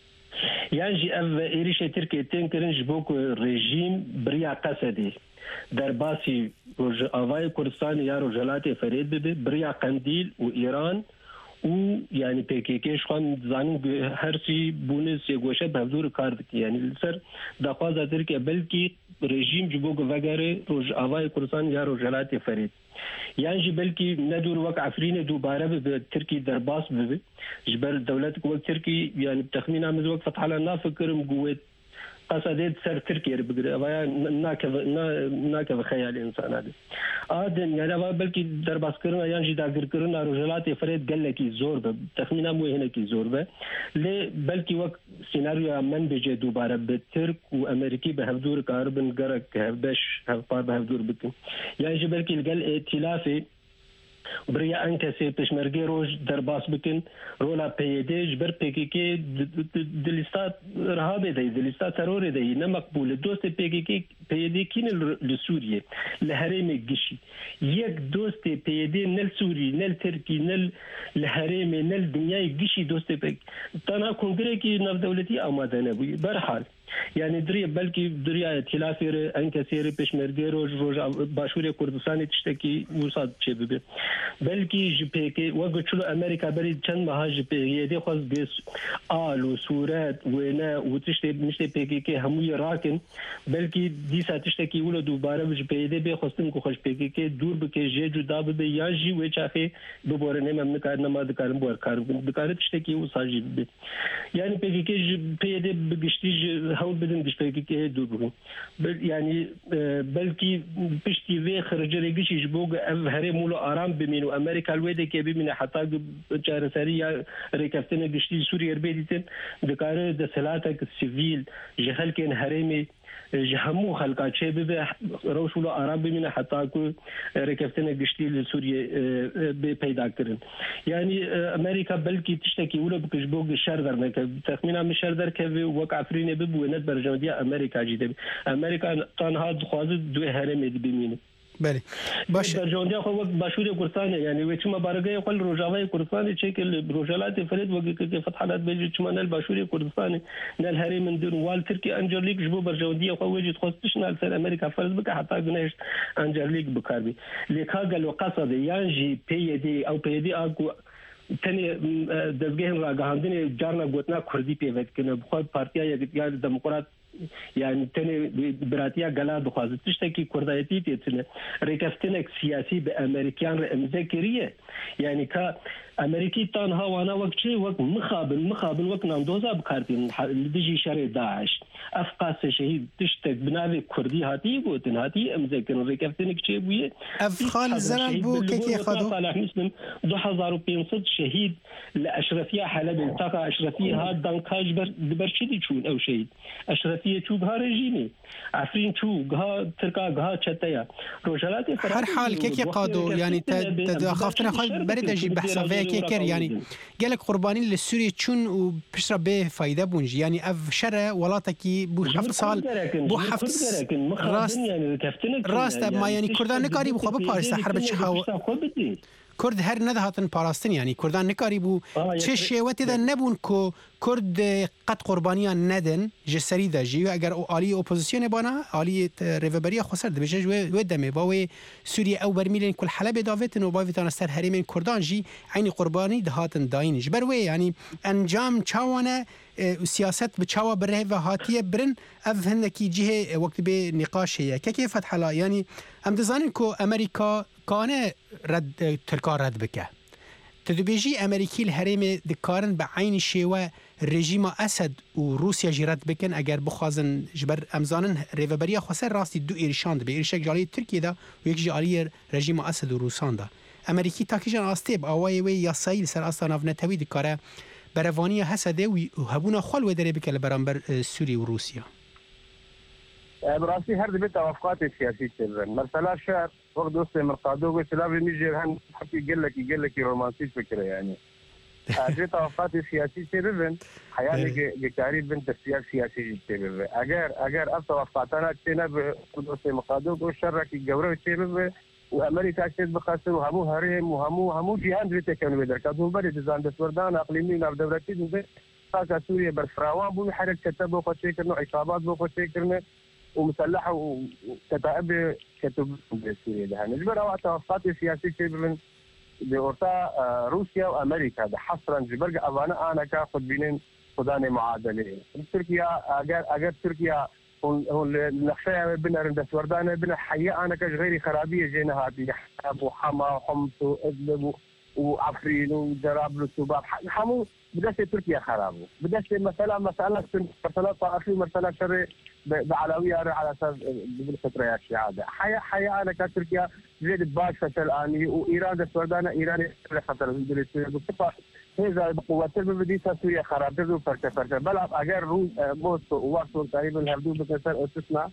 يعني اف ايريشه تركي تنكرن جبوك رژیم بریا قصدي در باسی آوای کردستان یا رجالات فرید ببه بریا قندیل و ایران و یعنی پیکیکش خوان زانم هر سی بونس یگوشه بهدور کار دکی یعنی سر دخواز ترکیه بلکی رژیم جبوک وگره رج آوای کردستان یا رجالات فرید یعنی بلکی ندور وقت عفرین دوباره به ترکی در باس ببه جبر دولت وقت ترکی یعنی تخمین آمد وقت فتح الله نافکرم قوت قصدت سر تركيا بقدر أبايا ناك ناك بخيال إنسان هذا آدم يعني أبايا بلكي درباس كرنا يعني جدا كرنا رجالات فريد قال لك زور به تخمينا مو هنا كي زور به ليه بلكي وقت سيناريو من بيجي دوباره بالترك وأمريكي بهفدور كاربن قرق هفبش هفبار بهفدور بكن يعني بلكي قال ائتلافي بریا انکسی پشمرگی روز در باس بکن رولا پیدیج بر پیکی دلیستات رهابه دی دلیستات ترور دی نمقبول دوست پیکی پیدی کین لسوریه لحریم گشی یک دوست پیدی نل سوری نل ترکی نل لحریم نل دنیای گشی دوست پیک تنها کنگره کی نف دولتی آماده نبوی برحال يعني دري بلكي دري ائتلافي انكسيري پشمرگي روج روج باشوري كردستان تشتكي وصاد چبه بلكي جبيكي وقتلو امريكا بري چند ماه جبيكي دي خاص بس آل وسورات ونا وتشتي مشتي بيكي هموي راكن بلكي دي ساتشتكي ولا دوباره جبيدي بي خاصن کو خوش بيكي دور بكي جي جدا به يا جي و چاخي ببورنه ممن كار نماز كارم بور كار بكار تشتكي وساجي يعني بيكي بيدي بگشتي هول بدن بشتكي دور بكم يعني بلكي بشتي في خرجري گشي جبوغ اف هري مولو ارام بمينو امريكا الويده كي بمن حتى جارسريا ريكفتن گشتي سوريا ربيدتن دكار د سلاتك السيفيل جهل كان هرمي جهمو خلقا چه به روشولو عرب بمینه حتی کو رکفتن گشتی لسوریه به پیدا کردن یعنی امریکا بلکی تشتکی ولا بکش بوگ شر در نک تخمینا می شر در که وقع افرین به بو نت برجمدی امریکا جیده امریکا تنها خواز دو هرم بمینه بله باشه برجمدی خو وقت باشور کردستان یعنی و چما بارگه خپل روجاوی کردستان چې کله روجالات فرید وګ کې فتحات به چما نل باشور کردستان نل هرم من دون وال ترکی انجرلیک جبو برجمدی خو وجد خصتشنال سر امریکا فرض بک حتی گنهش انجرلیک بکاربي لیکا قال قصد یانجی پی دی او پی دی اكو تاني دزگه راگهاندنی جارنا گوتنا کردی پیوت کنه بخواد پارتیا یا دموکرات يعني تاني براتيا قلا بخواز تشتكي كردايتي تيتنا ريكفتنك سياسي بأمريكان مذكرية يعني كا أمريكي تانها وانا وقت شيء وقت مخابل مخابل وقت ناندوزا بكارتين بيجي شارع داعش أفقاس شهيد تشتك بناوي كردي هاتي قوتن هاتي مذكر ريكفتنك شيء بيه أفخال زران بو كيكي خدو صالح مسلم دو حزار وبينصد شهيد لأشرفية حلب التقى أشرفية هاد دانكاج برشدي شون أو شهيد أشرفية شو بها رجيمي عفرين شو جها تركا جها شتايا روجالات هر حال كيكي قادو يعني تخافتنا خال بريد أجيب بحسابي كيكر يعني قالك قرباني للسوريا تشون وبشرة به فايدة بونج يعني أف شرع ولاتكي بو حفت صال بو حفت راست راست ما يعني كردان نكاري بو خب باريس حرب تشحاو كرد هر ندهاتن باراستن يعني كردان نكاري بو چه شوت اذا نبون كو كرد قد قربانيان ندن جسري دا جي اگر عالی اپوزيشن بانا عالی ريفبريا خسر دبجج و دمه باوي سوريا او برميلن كل حلب دافتن و بافتان استر هريمن كردان جي عين قرباني دهاتن داين جبروي يعني انجام چاونه سياست بچاوا بره و هاتيه برن اف هنكي جهه وقت به نقاش هي كيف فتح لا يعني ام دزانن كو امريكا كان رد تركا رد بك تدبيجي امريكي الهرم دكارن بعين شيوه رژیم اسد و روسیا جرات بکن اگر بخوازن جبر امزانن ریوبریا خسر راستی دو ایرشاند به ایرشک جالی ترکیه دا و یک جالی رژیم اسد و روسان دا امریکی تاکیجان استیب اوای وی یاسایل سر اصلا نتوی دکاره بروانی حسده و هبونا خال و دره بکل برانبر سوری و روسیا براسي هرد بيت توافقات السياسية تبين مثلا شعر وقت دوستي مرقادو قلت لا بنيجي هن حكي يقول لك يقول لك رومانسي فكرة يعني هذه توافقات السياسية تبين حياتي قريب بنت السياسة السياسية تبين أجر أجر أب توافقاتنا تنا بدوستي مرقادو قلت شرك الجورة تبين وأمريكا تشد بخسر وهمو هرم وهمو همو جهان بيته كانوا بدر كانوا بدر تزان دستوردان أقليميين أو دولتين وده ساكا سوريا برفراوان بو حرك كتبوا قد شكرنا عصابات بو قد شكرنا ومسلحه وكتائب كتب بسوريا ده نجبر او توافقات سياسيه من بورتا روسيا وامريكا ده حصرا جبر ابانا انا كاخذ بينين خداني معادله تركيا اجر اجر تركيا هو النخشه بين رندس وردانه بين حياه انا كغير خرابيه جينا هذه حساب وحما وحمص وادلب وعفرين وجرابلس وباب حمو بدأت تركيا خرابه بدأت مثلا مسألة مثلا طائفي مثلا شر بعلوية على أساس بالفترة الشيعة حياة حياة أنا كتركيا زيد باش الآن وإيران السودان إيران خطر بالصفة هذا بقوات البديسة سوريا خرابة وفرشة فرشة بل أجر روس موسكو وواشنطن تقريبا الهبدو بكسر استثناء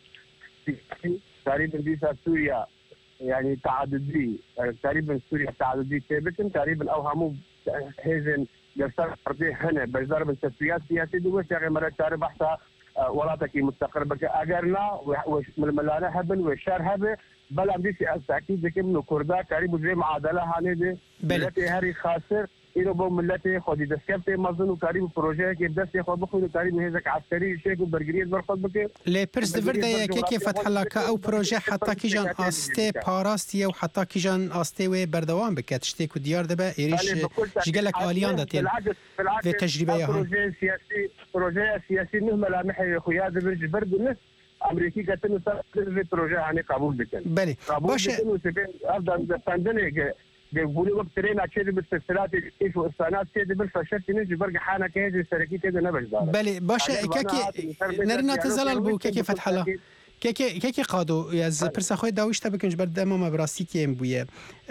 تقريبا بديسة سوريا يعني تعددي تقريبا سوريا تعددي ثابت تقريبا أو همو هزن جلسات أرضية هنا بجرب التسويات السياسية دوش يعني مرة تعرف حتى ولاتك مستقر بك أجرنا والملانا هبل والشار هبل بل عندي تأكيد ذكي من كردا قريب زي معادلة هاني دي ملتي هاري خاسر إنه بو ملتي خدي دسكبتي مظن قريب بروجيه كيف دس ياخذ بخو قريب هذاك عسكري شيء برجريد برخد بك لي بيرس دفردا كيف فتح لك او بروجيه حتى كيجان استي باراستي او حتى كيجان استي و بردوام بك تشتيكو ديار دبا ايريش قال لك اليان دتين في تجربه يا بروجيه سياسي بروجيه سياسي مهمل محي خويا دبرج برد الناس امريكي كتنو في بروجيه يعني قبول بك بلي باش افضل استندني بيقولوا وقت رينا كذا بالسلسلات كيف والصناعات كذا بالفشل نجي برجع حانا كذا شركة كذا نبش دار بلي باشا كيكي نرنا تزلل بو كيكي فتح الله كيكي كيكي قادو يا برسا خوي داويش تبكنج برد امام براسي كيم بويا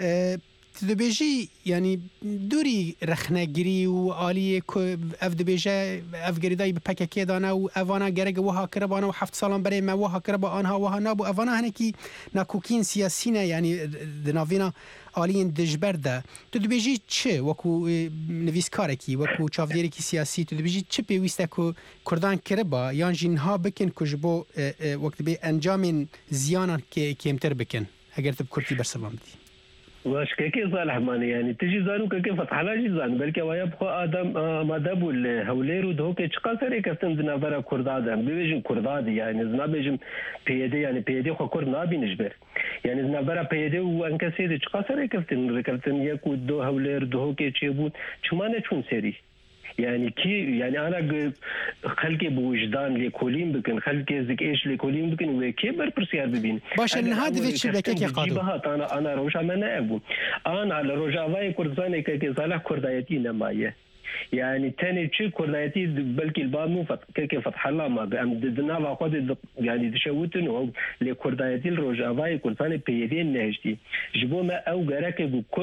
تدبيجي يعني دوري رخناگري و عاليه اف دبيجه اف گريداي بپکكي دانا و افانا گرگ وها كربانا و هفت سالان بري ما وها كربا انها وها نابو افانا هنكي ناكوكين سياسينا يعني دنافينا عالين دجبرده تدبيجي چه وكو نويسكاركي وكو چافديركي سياسي تدبيجي چه بيويستا كو كردان كربا يان جنها بكن كجبو وقت بي انجام زيانا كيمتر بكن اگر تب كرتي برسلام دي واش كيكي صالح ماني يعني تجي زانو كيكي فتح لا جي زان بلكي ويا بخو ادم ما دابو هوليرو دوكي تشقاسري كفتن زنا برا كردادم بيجن كردادي يعني زنا بيجن بيدي يعني بيدي خو كرد نابي نجبر يعني زنا برا بيدي وانكسيدي تشقاسري كفتن كفتن يكو دو هولير دوكي تشيبون چمانه چون سري يعني كي يعني انا خلقي بوجدان ليكولين بكن خلقي زك ايش ليكولين بكن وكبر برسيار ببين باش ان هذا فيتش بكيك قادو انا انا روجا ما ابو انا على روجا واي كرداني كي صالح كردايتي نمايه يعني تاني شيء كردايتي بلكي البامو كيك فتح الله ما بام دنا واخد يعني تشوتن او لكردايتي الروجا واي كرداني بيدين نهجتي جبو ما او غراك كرد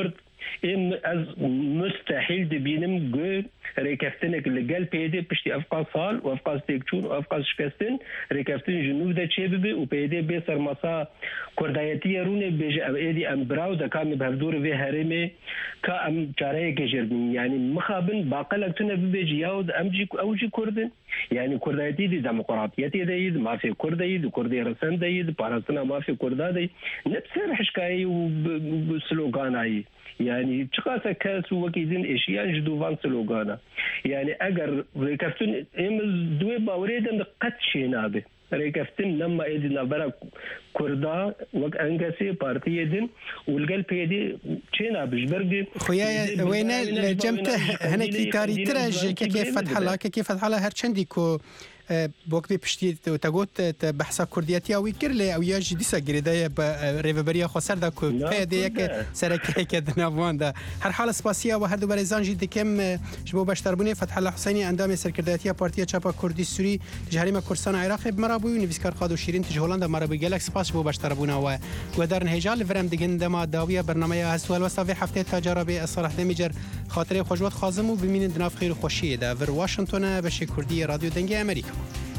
ام از مستحيل دبینم گو ریکفتنک لگل پیده پشتی افقاز سال و افقاز تکچون و افقاز شکستن ریکفتن جنوب ده چه ببه و پیده به سرماسا کردایتی رونه بیج ایدی ام براو ده کام بهدور و هرمه که ام چاره کجردن یعنی مخابن باقل تونه ببیج یاود ام جی اوجی کردن یعنی کردایتی دی دموکراتیتی دید مافی کردی دی کردی رسن دید پاراستنا مافی کردادی نفسر حشکایی و سلوگانایی يعني تقاسا كاس وكيدين اشياء جدوفان سلوغانا يعني اگر ريكفتن ام دوي باوريدن قد شينابه ريكفتن لما ايدنا برا كردا وك انغاسي بارتي دين والقل بيدي شينابه جبرغ خويا وين جمته هنا كي كاري تراج كيف فتح الله كيف فتح الله هر چنديكو بوك بي پشتی تگوت بحثا کردیتی او کرله او یا جدی سگریده با ریوبریا خسر دا کو پیده یک سرکی که دنوان دا هر حال سپاسیا و هر دو برزان جدی کم جبو باشتربونی فتح الله حسینی اندام سرکردیتی پارتی چاپا کردی سوری تجهریم کردستان عراق مرابو نویسکار خادو شیرین تج هولند مرابو گلک سپاس جبو باشتربونا و گودرن هجال ورم دگن دما داویه برنامه هسوال وساوی هفته تجاربی صالح دمیجر خاطر خوشوات خازم و ببینید ناف خیر خوشی دا ور واشنگتن بشه کردی رادیو دنگی امریکا